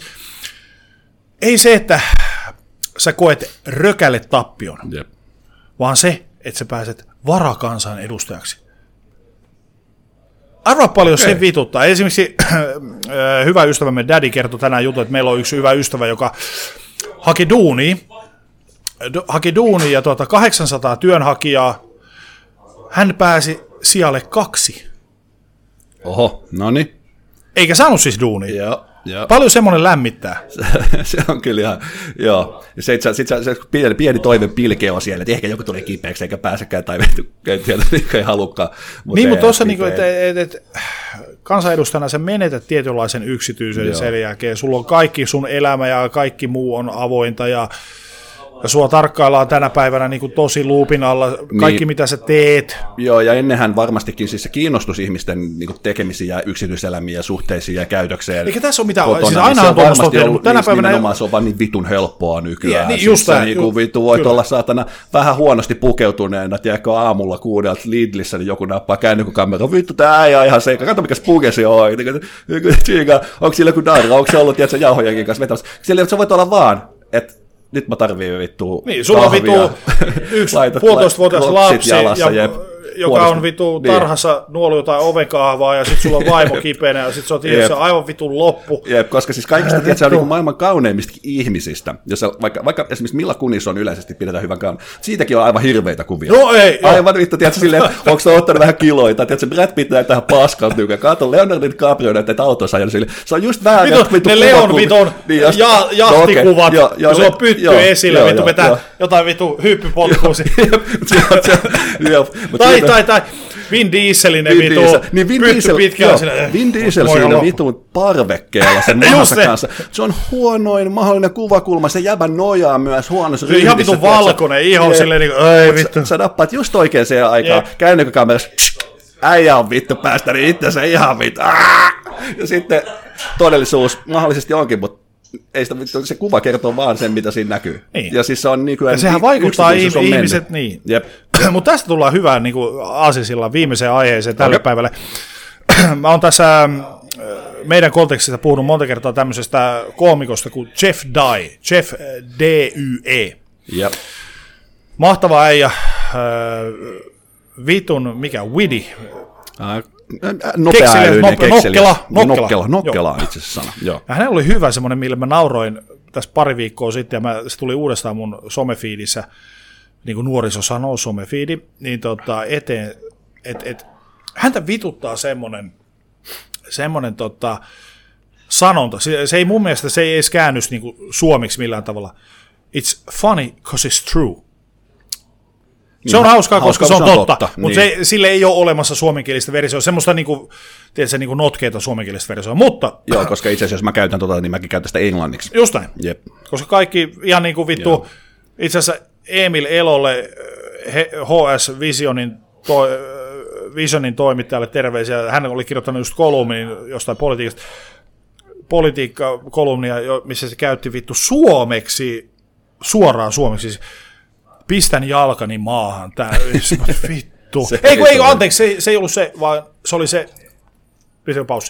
ei se, että sä koet rökälle tappion, Jep. vaan se, että sä pääset varakansan edustajaksi. Arvaa paljon okay. se vituttaa. Esimerkiksi hyvä ystävämme Daddy kertoi tänään jutun, että meillä on yksi hyvä ystävä, joka haki duunia, haki duunia ja tuota kahdeksansataa työnhakijaa. Hän pääsi sijalle kaksi. Oho, no niin. Eikä saanut siis duunia. Joo, joo. Paljon semmoinen lämmittää. Se on kyllä ihan, joo. Sit sä, sit sä, se pieni, pieni toive pilke on siellä, että ehkä joku tulee kipeäksi eikä pääsekään, tai ei halukkaan. Niin, mutta tuossa, niinku, että et, et, kansanedustajana sä menetät tietynlaisen yksityisyyden sen jälkeen. Sulla on kaikki sun elämä ja kaikki muu on avointa ja Ja sua tarkkaillaan tänä päivänä niin kuin tosi luupin alla, kaikki niin, mitä sä teet. Joo, ja ennenhän varmastikin siis se kiinnostus ihmisten niin kuin tekemisiin ja yksityiselämiin ja suhteisiin ja käytökseen. Eikä tässä ole mitään, kotona, siis aina niin on tuommoista ollut, mutta tänä päivänä... Nimenomaan se on vaan niin vitun helppoa nykyään. Ja, niin, just siis niin kuin vittu voit kyllä olla saatana vähän huonosti pukeutuneena, tiedätkö aamulla kuudelta Lidlissä, niin joku nappaa kännykkäkamera, vittu tää äijä on ihan seikka, katso mikä spukesi on. Onko sillä joku darra, onko se ollut, tiedätkö, jauhojenkin kanssa vetämässä. Siellä sä voit olla vaan, että nyt mä tarviin vittu niin, sulla on vittu yksi puolitoistavuotias lapsi, ja, jep, joka on vittu tarhassa niin. nuoli jotain ovenkahvaa, ja sit sulla on vaimo kipeänä, ja sit se on tietysti aivan vitun loppu. Jep, koska siis kaikista tiedät, se on niin maailman kauneimmista ihmisistä, jossa vaikka, vaikka esimerkiksi Milla Kunis on yleisesti pidetään hyvän kaun, siitäkin on aivan hirveitä kuvia. No ei, aivan vittu, tiedätkö silleen, onko se ottanut vähän kiloita, tiedätkö, Brad Pitt näyttää paskalta nykyään, kato Leonardo DiCaprio näyttää autossa ajanut silleen, se on just vähän vittu, vittu ne Leon vitun ja, jahtikuvat, no, okay. jo, jo, kun se on pytty jo, esille, vittu vetää jotain vittu hyppypotkuusi. Tai, tai, tai, Vin Dieselin ne vitu, niin Vin Diesel, joo, Vin Diesel siinä vitun parvekkeella sen mahansa kanssa. Se on huonoin mahdollinen kuvakulma, se jäbä nojaa myös huonossa ryhdissä. Ihan vitun valkoinen iho, silleen niin kuin, ei vittu. Sä nappaat just oikein siihen aikaan, käynnikökamerassa, äijä on vittu päästänyt itsensä ihan vittu. Ja sitten todellisuus mahdollisesti onkin, mutta ei sitä, se kuva kertoo vaan sen, mitä siinä näkyy. Niin. Ja siis se on niin kuin, ja sehän vaikuttaa ihmiset, niin. Mutta tästä tullaan hyvään niin aasisilla viimeiseen aiheeseen tälle okay. päivälle. Mä oon tässä meidän kontekstissa puhunut monta kertaa tämmöisestä koomikosta kuin Jeff Dye, Jeff D Y E. Yep. Mahtava äijä, vitun, mikä, witty. Nopea-älyinen, nokkela, nokkela, nokkela on itse asiassa sana. Joo. Ja hänellä oli hyvä semmoinen, millä mä nauroin tässä pari viikkoa sitten, ja mä, se tuli uudestaan mun somefiidissä, niin kuin nuoriso sanoo, somefiidi, niin tota, eteen, että et, häntä vituttaa semmoinen, semmoinen tota, sanonta, se, se ei mun mielestä, se ei edes käännys niin kuin suomiksi millään tavalla. It's funny because it's true. Se on hauskaa, koska se on totta, totta mutta niin. sille ei ole olemassa suomenkielistä versiota, semmoista niinku, tiedätkö, niinku notkeita suomenkielistä versiota, mutta... Joo, koska itse asiassa jos mä käytän tota, niin mäkin käytän sitä englanniksi. Just näin, Jep. koska kaikki ihan niin kuin vittu, Joo. itse asiassa Emil Elolle, H S Visionin, to, Visionin toimittajalle terveisiä, hän oli kirjoittanut just kolumnin jostain politiikasta, politiikka-kolumnia, missä se käytti vittu suomeksi, suoraan suomeksi, pistän jalkani maahan, tää, vittu. se ei, kun, ei, anteeksi, se, se ei ollut se, vaan se oli se, pistä paussi.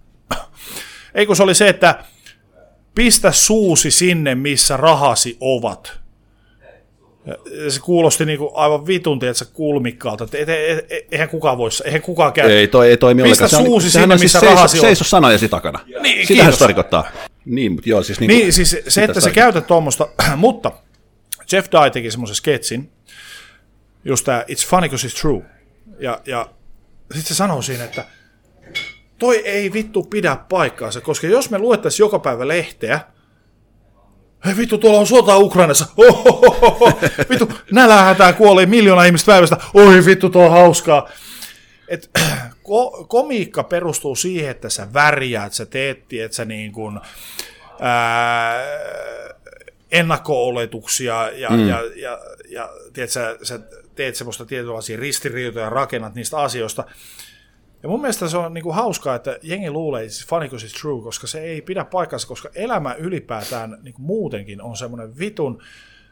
Ei, kun se oli se, että pistä suusi sinne, missä rahasi ovat. Ja se kuulosti niinku aivan vitun, tiedätkö, kulmikkaalta, että eihän kukaan voisi, eihän kukaan käy. Ei, toi ei toimi pistä ollenkaan. suusi on, sinne, missä siis rahasi seiso, seiso sanojesi takana. Niin, sitähän se tarkoittaa. Niin, mutta joo, siis, niin, niin siis se, että sä käytät tuommoista, mutta Jeff Dye teki semmoisen sketsin, just tämä It's funny because it's true. Ja, ja sitten se sanoo siinä, että toi ei vittu pidä paikkaansa, koska jos me luettaisiin joka päivä lehteä, hei vittu, tuolla on sota Ukrainassa, ohohoho, vittu, nälähätään kuolee miljoona ihmistä päivästä, oi vittu, tuo on hauskaa. Et, ko- komiikka perustuu siihen, että sä värjäät, sä teet, että sä niin kuin... Ää, ennakko-oletuksia ja, mm. ja, ja, ja tiedät, sä, sä teet semmoista tietynlaisia ristiriitoja ja rakennat niistä asioista. Ja mun mielestä se on niinku hauskaa, että jengi luulee, että funny because it's true, koska se ei pidä paikkansa, koska elämä ylipäätään niinku muutenkin on semmoinen vitun,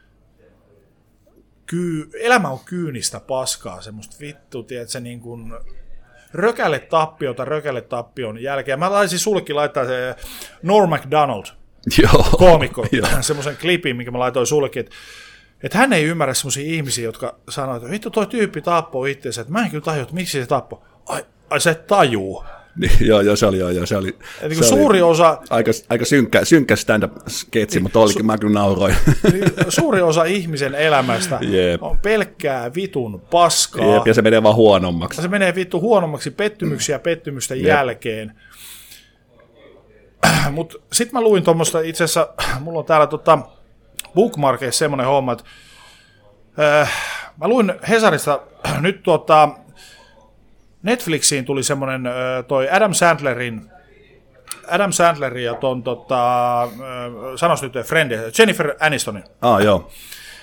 kyy, elämä on kyynistä paskaa, semmoista vittu, tiedätkö, niin kuin rökälle tappiota rökälle tappion jälkeen. Mä taisin sullekin laittaa se Norm Macdonald, Joo, koomikko, semmoisen klipin, minkä mä laitoin sullekin, että, että hän ei ymmärrä semmoisia ihmisiä, jotka sanoo, että vittu toi tyyppi tappoi itseensä, että mä en kyllä tajua, että miksi se tappoi. Ai, ai sä et tajuu. Niin, joo, joo, se oli, joo, joo, se oli, niin se suuri oli osa, aika, aika synkkä, synkkä stand-up-sketsi, niin, mutta olikin, su- mä kyllä nauroin. Niin, suuri osa ihmisen elämästä yep. on pelkkää vitun paskaa. Jep, ja se menee vaan huonommaksi. Se menee vittu huonommaksi pettymyksiä mm. pettymysten yep. jälkeen. Mutta sitten mä luin tuommoista, itse asiassa mulla on täällä tota bookmarkeissa semmoinen homma, että äh, mä luin Hesarista nyt tuota, Netflixiin tuli semmoinen äh, toi Adam Sandlerin, Adam Sandlerin ja ton tota, äh, sanois nyt Friend, Jennifer Anistonin. Ah, joo.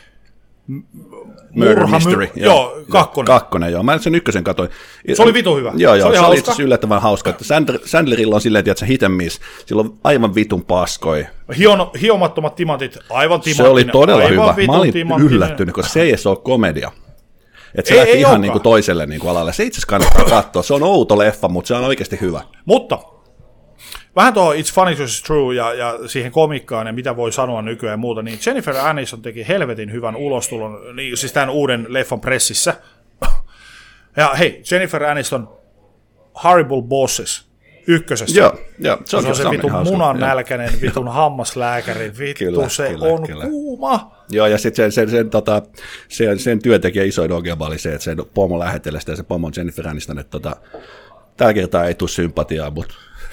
Murha, Murder Mystery. My- joo, joo, kakkonen. Kakkonen, joo. Mä sen ykkösen katsoin. Se oli vitu hyvä. Joo, joo, se oli, se oli itse asiassa yllättävän hauska. Että Sandler, Sandlerilla on silleen, että hit and miss. Sillä on aivan vitun paskoi. Hion, hiomattomat timantit, aivan timanttinen. Se oli todella aivan hyvä. Mä olin yllättynyt, koska se ei edes ole komedia. Että se ei, lähti ei ihan olekaan. niin kuin toiselle niin kuin alalle. Se itse asiassa kannattaa katsoa. Se on outo leffa, mutta se on oikeasti hyvä. Mutta vähän tuohon It's funny because it's true ja, ja siihen komikkaan ja mitä voi sanoa nykyään ja muuta, niin Jennifer Aniston teki helvetin hyvän ulostulon, niin, siis tämän uuden leffan pressissä. Ja hei, Jennifer Aniston, Horrible Bosses, ykkösessä. Joo, joo. Se on, se, on se vitun munannälkäinen, vitun hammaslääkäri, vittu kyllä, se kyllä, on kyllä. kuuma. Joo, ja sitten sen, sen, sen, tota, sen, sen työntekijä isoin ongelma oli se, että sen pomo lähettelee sitä ja se pomo on Jennifer Aniston, että tota, tällä kertaa ei tule sympatiaa, mutta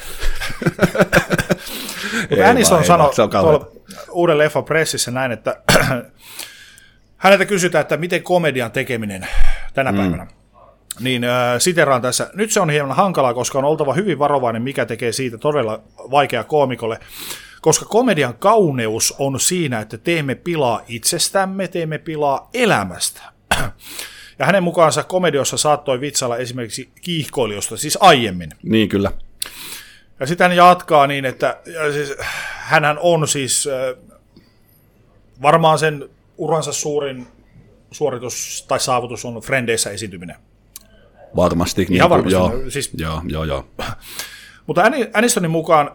Aniston sanoi tuolla uuden leffan pressissä näin, että häneltä kysytään, että miten komedian tekeminen tänä mm. päivänä. niin äh, siteraan tässä. Nyt se on hieman hankalaa, koska on oltava hyvin varovainen, mikä tekee siitä todella vaikea koomikolle. Koska komedian kauneus on siinä, että teemme pilaa itsestämme, teemme pilaa elämästä. Ja hänen mukaansa komediossa saattoi vitsailla esimerkiksi kiihkoilijoista, siis aiemmin. Niin, kyllä. Ja sitten hän jatkaa niin, että siis, hänhän on siis äh, varmaan sen uransa suurin suoritus tai saavutus on Frendeissä esiintyminen. Varmasti. Ihan niin, varmasti. Joo, siis, joo, joo, joo. Mutta Anistonin mukaan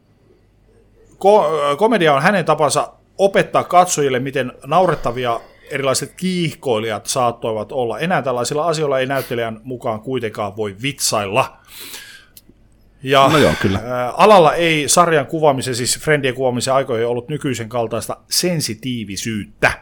ko- komedia on hänen tapansa opettaa katsojille, miten naurettavia erilaiset kiihkoilijat saattoivat olla. Enää tällaisilla asioilla ei näyttelijän mukaan kuitenkaan voi vitsailla. Ja no joo, kyllä. Ä, alalla ei sarjan kuvaamisen, siis Friendien kuvaamisen aikoihin ollut nykyisen kaltaista sensitiivisyyttä.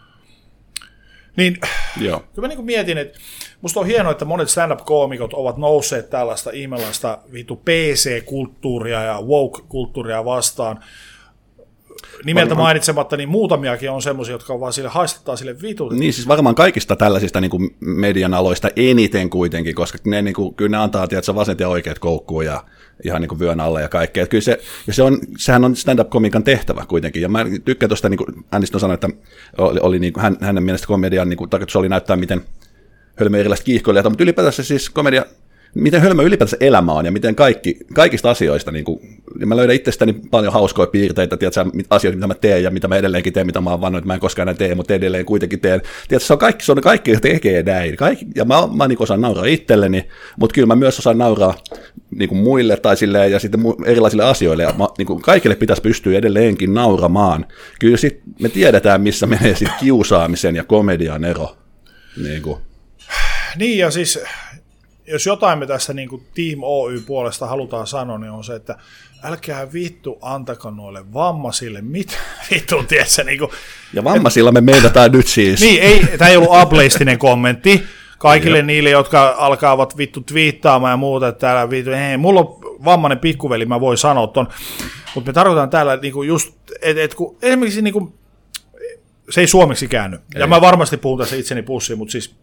Niin, joo. kyllä mä niin kuin mietin, että musta on hienoa, että monet stand-up-koomikot ovat nousseet tällaista ihmeellistä vitu P C-kulttuuria ja woke-kulttuuria vastaan. Nimeltä varmaan mainitsematta, niin muutamiakin on semmoisia, jotka on vaan sille haistattaa sille vitut. Niin siis varmaan kaikista tällaisista niin kuin median aloista eniten kuitenkin, koska ne, niin kuin, kyllä ne antaa tiedätkö, vaset ja oikeat koukkuun ja ihan niin kuin vyön alle ja kaikkea. Kyllä se, ja se on, sehän on stand-up-komiikan tehtävä kuitenkin. Ja mä tykkään tuosta, niin kuin Aniston sanoi, että oli, oli niin kuin, hän, hänen mielestä komedian niin kuin, tarkoitus oli näyttää, miten hölmö erilaiset kiihkoilijat, mutta ylipäätänsä siis komedia, miten hölmö ylipäätänsä elämä on ja miten kaikki, kaikista asioista, niin kuin, ja mä löydän itsestäni paljon hauskoja piirteitä, tiedätkö, asioita, mitä mä teen ja mitä mä edelleenkin teen, mitä mä oon vannut, että mä en koskaan enää tee, mutta edelleen kuitenkin teen. Tiedätkö, se on kaikki, se on kaikki, jotka tekee näin. Kaikki, ja mä, mä niin osaan nauraa itselleni, mutta kyllä mä myös osaan nauraa niin kuin muille tai silleen, ja sitten erilaisille asioille, ja mä, niin kuin kaikille pitäisi pystyä edelleenkin nauramaan. Kyllä sit me tiedetään, missä menee sit kiusaamisen ja komedian ero. Niin, kuin. Niin ja siis jos jotain me tässä niin kuin Team Oy puolesta halutaan sanoa, niin on se, että älkää vittu antako noille vammaisille mitä vittu, tiedätkö? Niin kuin, ja vammaisilla et, me meinataan nyt siis. Niin, ei, tämä ei ollut ableistinen kommentti kaikille niille, jotka alkaavat vittu twiittaamaan ja muuta, että täällä vittu, hei, mulla on vammainen pikkuveli, mä voin sanoa ton, mutta me tarkoitan täällä niin kuin just, että et, kun esimerkiksi niin kuin, se ei suomeksi käänny, ei. Ja mä varmasti puhun tässä itseni pussiin, mutta siis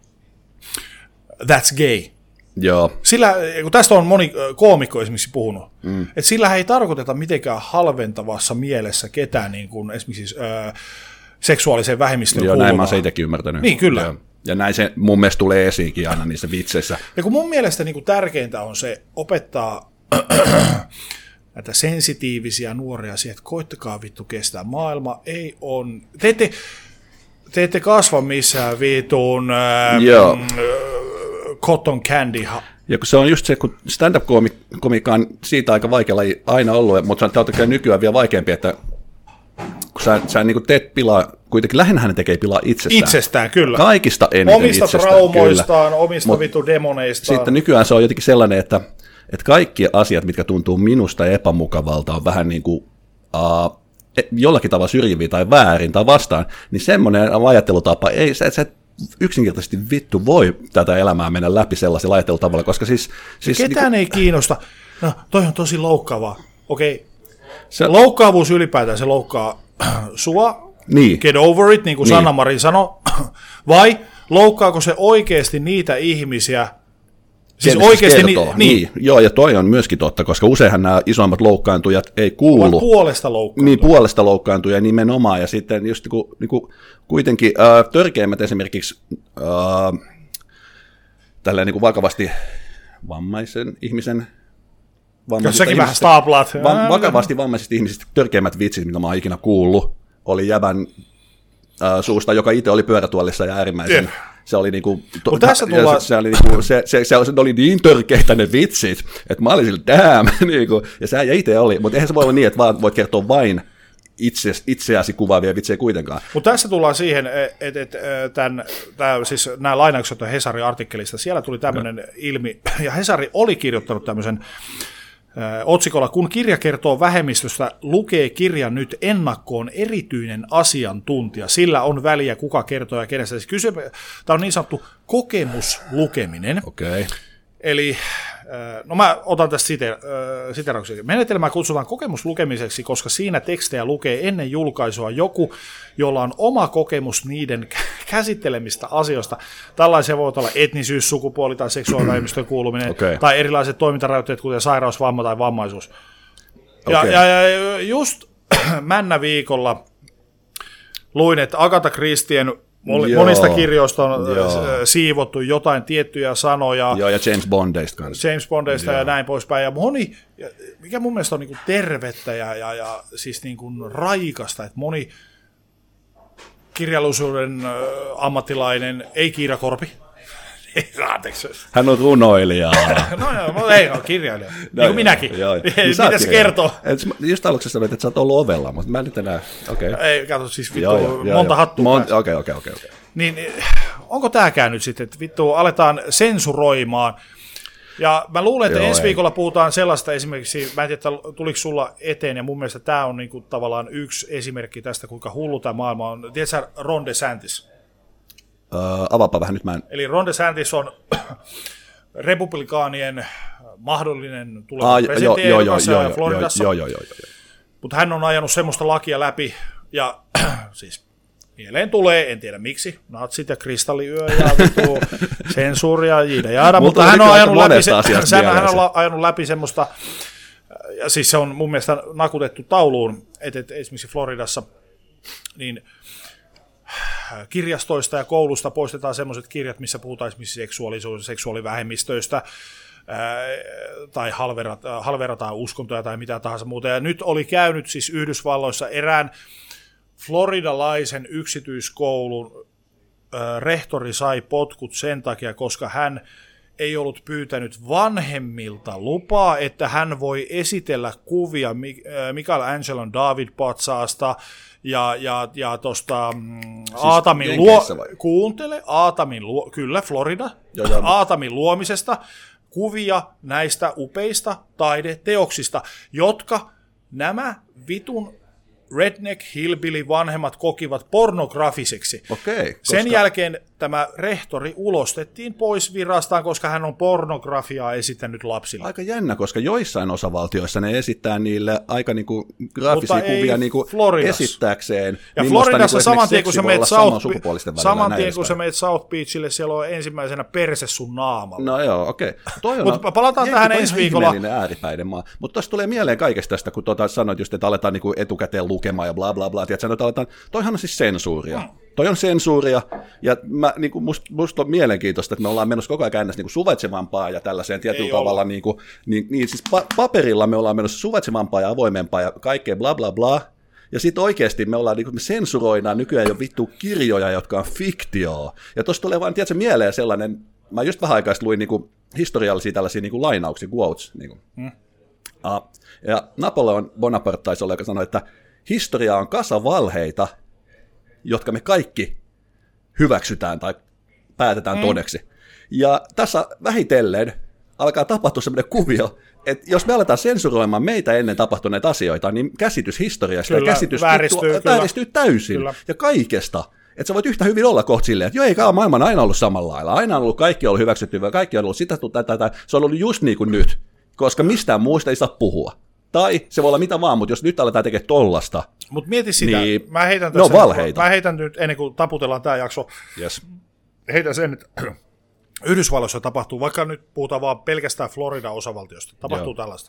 that's gay. Joo. Sillä, kun tästä on moni koomikko esimerkiksi puhunut, mm. että sillä ei tarkoiteta mitenkään halventavassa mielessä ketään niin kuin esimerkiksi äh, seksuaaliseen vähemmistöön kuuluvaa. Joo, näin mä oon se itsekin ymmärtänyt. Niin, kyllä. Ja, ja näin se mun mielestä tulee esiinkin aina niissä vitseissä. Ja kun mun mielestä niin kuin tärkeintä on se opettaa näitä sensitiivisiä nuoria siihen, että koittakaa vittu kestää. Maailma ei on... Te ette, te ette kasva missään vitun... Äh, Joo. Äh, cotton candy. Ja kun se on just se, kun stand-up-komiikka on siitä aika vaikea laji aina ollut, mutta se on totta nykyään vielä vaikeampi, että kun sä, sä niin kuin teet pilaa, kuitenkin lähinnä ne tekee pilaa itsestään. Itsestään, kyllä. Kaikista eniten omista itsestään, traumoistaan, kyllä. omista Mut vitu demoneistaan. Sitten nykyään se on jotenkin sellainen, että, että kaikki asiat, mitkä tuntuu minusta epämukavalta, on vähän niin kuin uh, jollakin tavalla syrjiviä tai väärin tai vastaan, niin semmoinen ajattelutapa, ei se, se yksinkertaisesti vittu voi tätä elämää mennä läpi sellaisella ajattelutavalla, koska siis... siis ketään niin kuin, ei kiinnosta. No, toi on tosi loukkaavaa. Okei, se, loukkaavuus ylipäätään, se loukkaa sua, niin. Get over it, niin kuin niin. Sanna-Marin sanoi, vai loukkaako se oikeasti niitä ihmisiä, siis oikeasti ni, niin. niin. Joo, ja toi on myöskin totta, koska useinhan nämä isoimmat loukkaantujat ei kuulu. Ovat puolesta loukkaantuja. Niin, puolesta loukkaantuja nimenomaan, ja sitten just niin kuin, niin kuin kuitenkin äh, törkeimmät esimerkiksi äh, tälleen niin kuin vakavasti vammaisen ihmisen, jossakin vähän staplat. Va- vakavasti vammaisista ihmisistä törkeimmät vitsit, mitä mä oon ikinä kuullut, oli jäbän äh, suusta, joka itse oli pyörätuolissa ja äärimmäisen... Yeah. Se oli niinku, to, tässä tulla... se, se, oli niinku, se, se, se, se oli niin törkeitä ne vitsit, että mä olin sillä damn, niinku, ja sä ja itse oli, mutta eihän se voi olla niin, että vaan voit kertoa vain itse, itseäsi kuvaavia vitsejä kuitenkaan. Mutta tässä tullaan siihen, että et, et, siis nämä lainaukset on Hesarin artikkelista, siellä tuli tämmöinen no. ilmi, ja Hesari oli kirjoittanut tämmöisen otsikolla, kun kirja kertoo vähemmistöstä, lukee kirjan nyt ennakkoon erityinen asiantuntija. Sillä on väliä, kuka kertoo ja kenestä. Siis kyse, tämä on niin sanottu kokemuslukeminen. Okay. Eli no mä otan tästä siterauksia. Menetelmää kutsutaan kokemuslukemiseksi, koska siinä tekstejä lukee ennen julkaisua joku, jolla on oma kokemus niiden käsittelemistä asioista. Tällaisia voi olla etnisyys, sukupuoli tai seksuaalivähemmistöön kuuluminen, okay. tai erilaiset toimintarajoitteet, kuten sairaus, vamma tai vammaisuus. Ja, okay. ja, ja just männä viikolla luin, että Agatha Christien monista kirjoista on Joo. siivottu jotain tiettyjä sanoja. Joo, ja James Bondeista kanssa. James Bondeista Joo. ja näin poispäin. Ja moni, mikä mun mielestä on niin kuin tervettä ja, ja, ja siis niin kuin raikasta, että moni kirjallisuuden ammattilainen, ei Kiira Korpi, hän on runoilija. no joo, mutta ei ole kirjailija. No, niin kuin minäkin. Joo, niin mitä se kertoo? Et, just aluksi sanoit, että sä oot ollut ovella, mutta mä en nyt enää. Okay. Ei, katso siis vittu, joo, joo, monta joo. hattua. Mon, okei, okei, okei. Niin, onko tääkään nyt sitten, että vittu aletaan sensuroimaan? Ja mä luulen, että joo, ensi ei. viikolla puhutaan sellaista esimerkiksi, mä en tiedä, tuliko sulla eteen, ja mun mielestä tämä on niinku tavallaan yksi esimerkki tästä, kuinka hullu tämä maailma on. Tiedätkö Ron DeSantis? Uh, avaapa vähän nyt mä en... Eli Ron DeSantis on republikaanien mahdollinen tuleva ah, presidentti ja Floridassa. Mutta hän on ajanut semmoista lakia läpi, ja siis mieleen tulee, en tiedä miksi, natsit ja kristalliyö ja vittu sensuuria ja jaada, mutta hän on ajanut läpi, se, hän on ajanut läpi semmoista, ja siis se on mun mielestä nakutettu tauluun, että et, esimerkiksi Floridassa, niin kirjastoista ja koulusta poistetaan semmoiset kirjat, missä puhutaan esimerkiksi seksuaalisuus- seksuaalivähemmistöistä ää, tai halverataan, halverataan uskontoja tai mitä tahansa muuta. Ja nyt oli käynyt siis Yhdysvalloissa erään floridalaisen yksityiskoulun ää, rehtori sai potkut sen takia, koska hän ei ollut pyytänyt vanhemmilta lupaa, että hän voi esitellä kuvia Michelangelon David-patsaasta ja, ja, ja tuosta mm, siis Aatamin luo... Kuuntele, Aatamin luo... Kyllä, Florida. Jo, jo. Aatamin luomisesta kuvia näistä upeista taideteoksista, jotka nämä vitun redneck hillbilly vanhemmat kokivat pornografiseksi. Okei, koska... Sen jälkeen tämä rehtori ulostettiin pois virastaan, koska hän on pornografiaa esittänyt lapsille. Aika jännä, koska joissain osavaltioissa ne esittää niille aika niinku graafisia kuvia niinku esittääkseen. Ja Floridassa niinku saman tien, kun sä meet South, saman tien, kun sä meet South Beachille, siellä on ensimmäisenä perse sun naamalla. No joo, okei. Okay. Mutta palataan tähän ensi viikolla. Ääripäinen maa. Mutta tuossa tulee mieleen kaikesta tästä, kun tuota sanoit just, että aletaan niinku etukäteen lukemaan ja bla bla bla. Tiedätkö, että aletaan, toihan on siis sensuuria. Hmm. Toi on sensuuria, ja mä, niin kuin musta, musta on mielenkiintoista, että me ollaan menossa koko ajan ennäs niin suvaitsevampaa ja tällaiseen tietyllä tavalla, niin, kuin, niin, niin siis pa- paperilla me ollaan menossa suvaitsevampaa ja avoimempaa ja kaikkea bla bla bla, ja sitten oikeasti me ollaan, niin kuin me sensuroidaan nykyään jo vittu kirjoja, jotka on fiktioa, ja tuossa tulee vaan, tiedätkö, mieleen sellainen, mä just vähän aikaa luin niin kuin historiallisia tällaisia niin kuin lainauksia, quotes, niin kuin. Hmm. Uh, ja Napoleon Bonaparte taisi olla, joka sanoi, että historia on kasa valheita, jotka me kaikki hyväksytään tai päätetään mm. todeksi. Ja tässä vähitellen alkaa tapahtua sellainen kuvio, että jos me aletaan sensuroimaan meitä ennen tapahtuneita asioita, niin käsitys historiasta kyllä, ja käsitys vääristyy, vääristyy täysin kyllä. Ja kaikesta. Että sä voit yhtä hyvin olla kohta silleen, että joo, eikä maailman aina ollut samalla lailla. Aina on ollut, kaikki on ollut hyväksyttyä, kaikki on ollut sitä, tätä, tätä. Se on ollut just niin kuin nyt, koska mistään muusta ei saa puhua. Tai se voi olla mitä vaan, mutta jos nyt aletaan tekemään tollasta, mutta mieti sitä, niin mä heitän tässä, no valheita. Mä heitän nyt, ennen kuin taputellaan tämä jakso, yes. heitän sen, että Yhdysvalloissa tapahtuu, vaikka nyt puhutaan vaan pelkästään Florida-osavaltiosta, tapahtuu Joo. tällaista.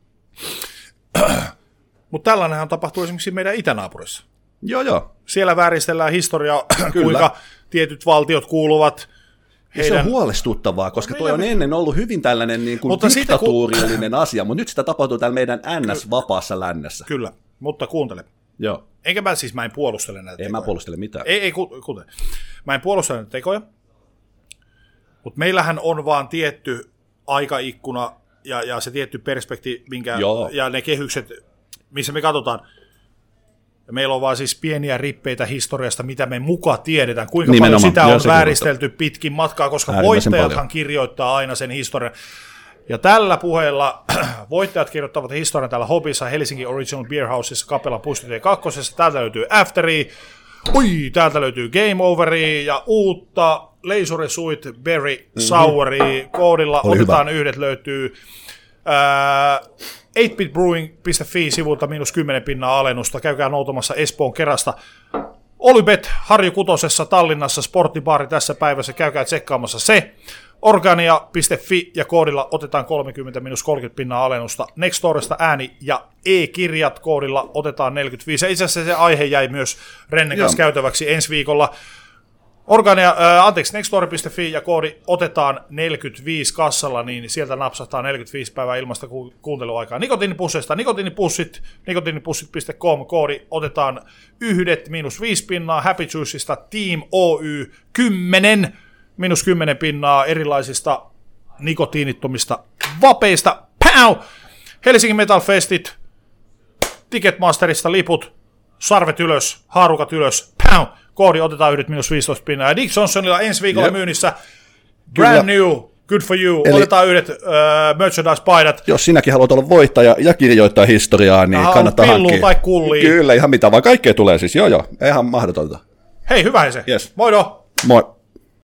Mutta tällainenhan tapahtuu esimerkiksi meidän itänaapurissa. Joo, joo. Siellä vääristellään historiaa, kuinka tietyt valtiot kuuluvat. Heidän... Se on huolestuttavaa, koska tuo on ennen ollut hyvin tällainen niin kuin diktatuurillinen kun... asia, mutta nyt sitä tapahtuu täällä meidän N S-vapaassa lännessä. Kyllä, mutta kuuntele. Joo. Enkä mä siis, mä en puolustele näitä Ei tekoja. Mä puolustele mitään. Ei, ei kuuntele. Mä en puolustele näitä tekoja, mutta meillähän on vaan tietty aikaikkuna ja, ja se tietty perspektiivi, minkä, ja ne kehykset, missä me katsotaan. Ja meillä on vaan siis pieniä rippeitä historiasta, mitä me muka tiedetään, kuinka Nimenomaan. paljon sitä on vääristelty pitkin matkaa, koska voittajathan paljon. kirjoittaa aina sen historian. Ja tällä puheella voittajat kirjoittavat historian täällä Hobissa, Helsinki Original Beer Houseissa, Kapela Puistotie kakkosessa. Täältä löytyy Afteri, oi, täältä löytyy Game Overia ja uutta Leisure Suit Berry Souria mm-hmm. koodilla. Oli otetaan hyvä. Yhdet löytyy ää, eight bit brewing piste fi-sivulta miinus kymmenen pinnaa alennusta. Käykää noutamassa Espoon kerasta. Olybet Harju Kutosessa Tallinnassa, sporttibaari tässä päivässä, käykää tsekkaamassa se. Organia piste fi ja koodilla otetaan kolmekymmentä miinus kolmekymmentä pinnaa alennusta. Nextoresta ääni ja e-kirjat koodilla otetaan neljäkymmentäviisi. Ja itse asiassa se aihe jäi myös Rennen kanssa käytäväksi ensi viikolla. Organia, äh, anteeksi, nextstore piste fi ja koodi otetaan neljäkymmentäviisi kassalla, niin sieltä napsahtaa neljäkymmentäviisi päivää ilmasta ku- kuunteluaikaa. Nikotiinipusseista, nikotiinipussit, nikotiinipussit piste com, koodi otetaan yhdet miinus viisi pinnaa, Happy Juiceista Team Oy kymmenen, miinus kymmenen pinnaa erilaisista nikotiinittomista vapeista. Pow! Helsingin Metal Festit, Ticketmasterista liput, sarvet ylös, haarukat ylös, pow! Koodi otetaan yhdet minus viisitoista pinnaa. Ja Dick Johnsonilla ensi viikolla yep. myynnissä brand Kyllä. new, good for you. Eli otetaan yhdet uh, merchandise-paidat. Jos sinäkin haluat olla voittaja ja kirjoittaa historiaa, niin Aha, kannattaa hankkia. Tai kullia. Kyllä, ihan mitä vaan. Kaikkea tulee siis. Joo, joo. Ihan mahdotonta. Hei, hyvä se. Yes. Moido. Moi.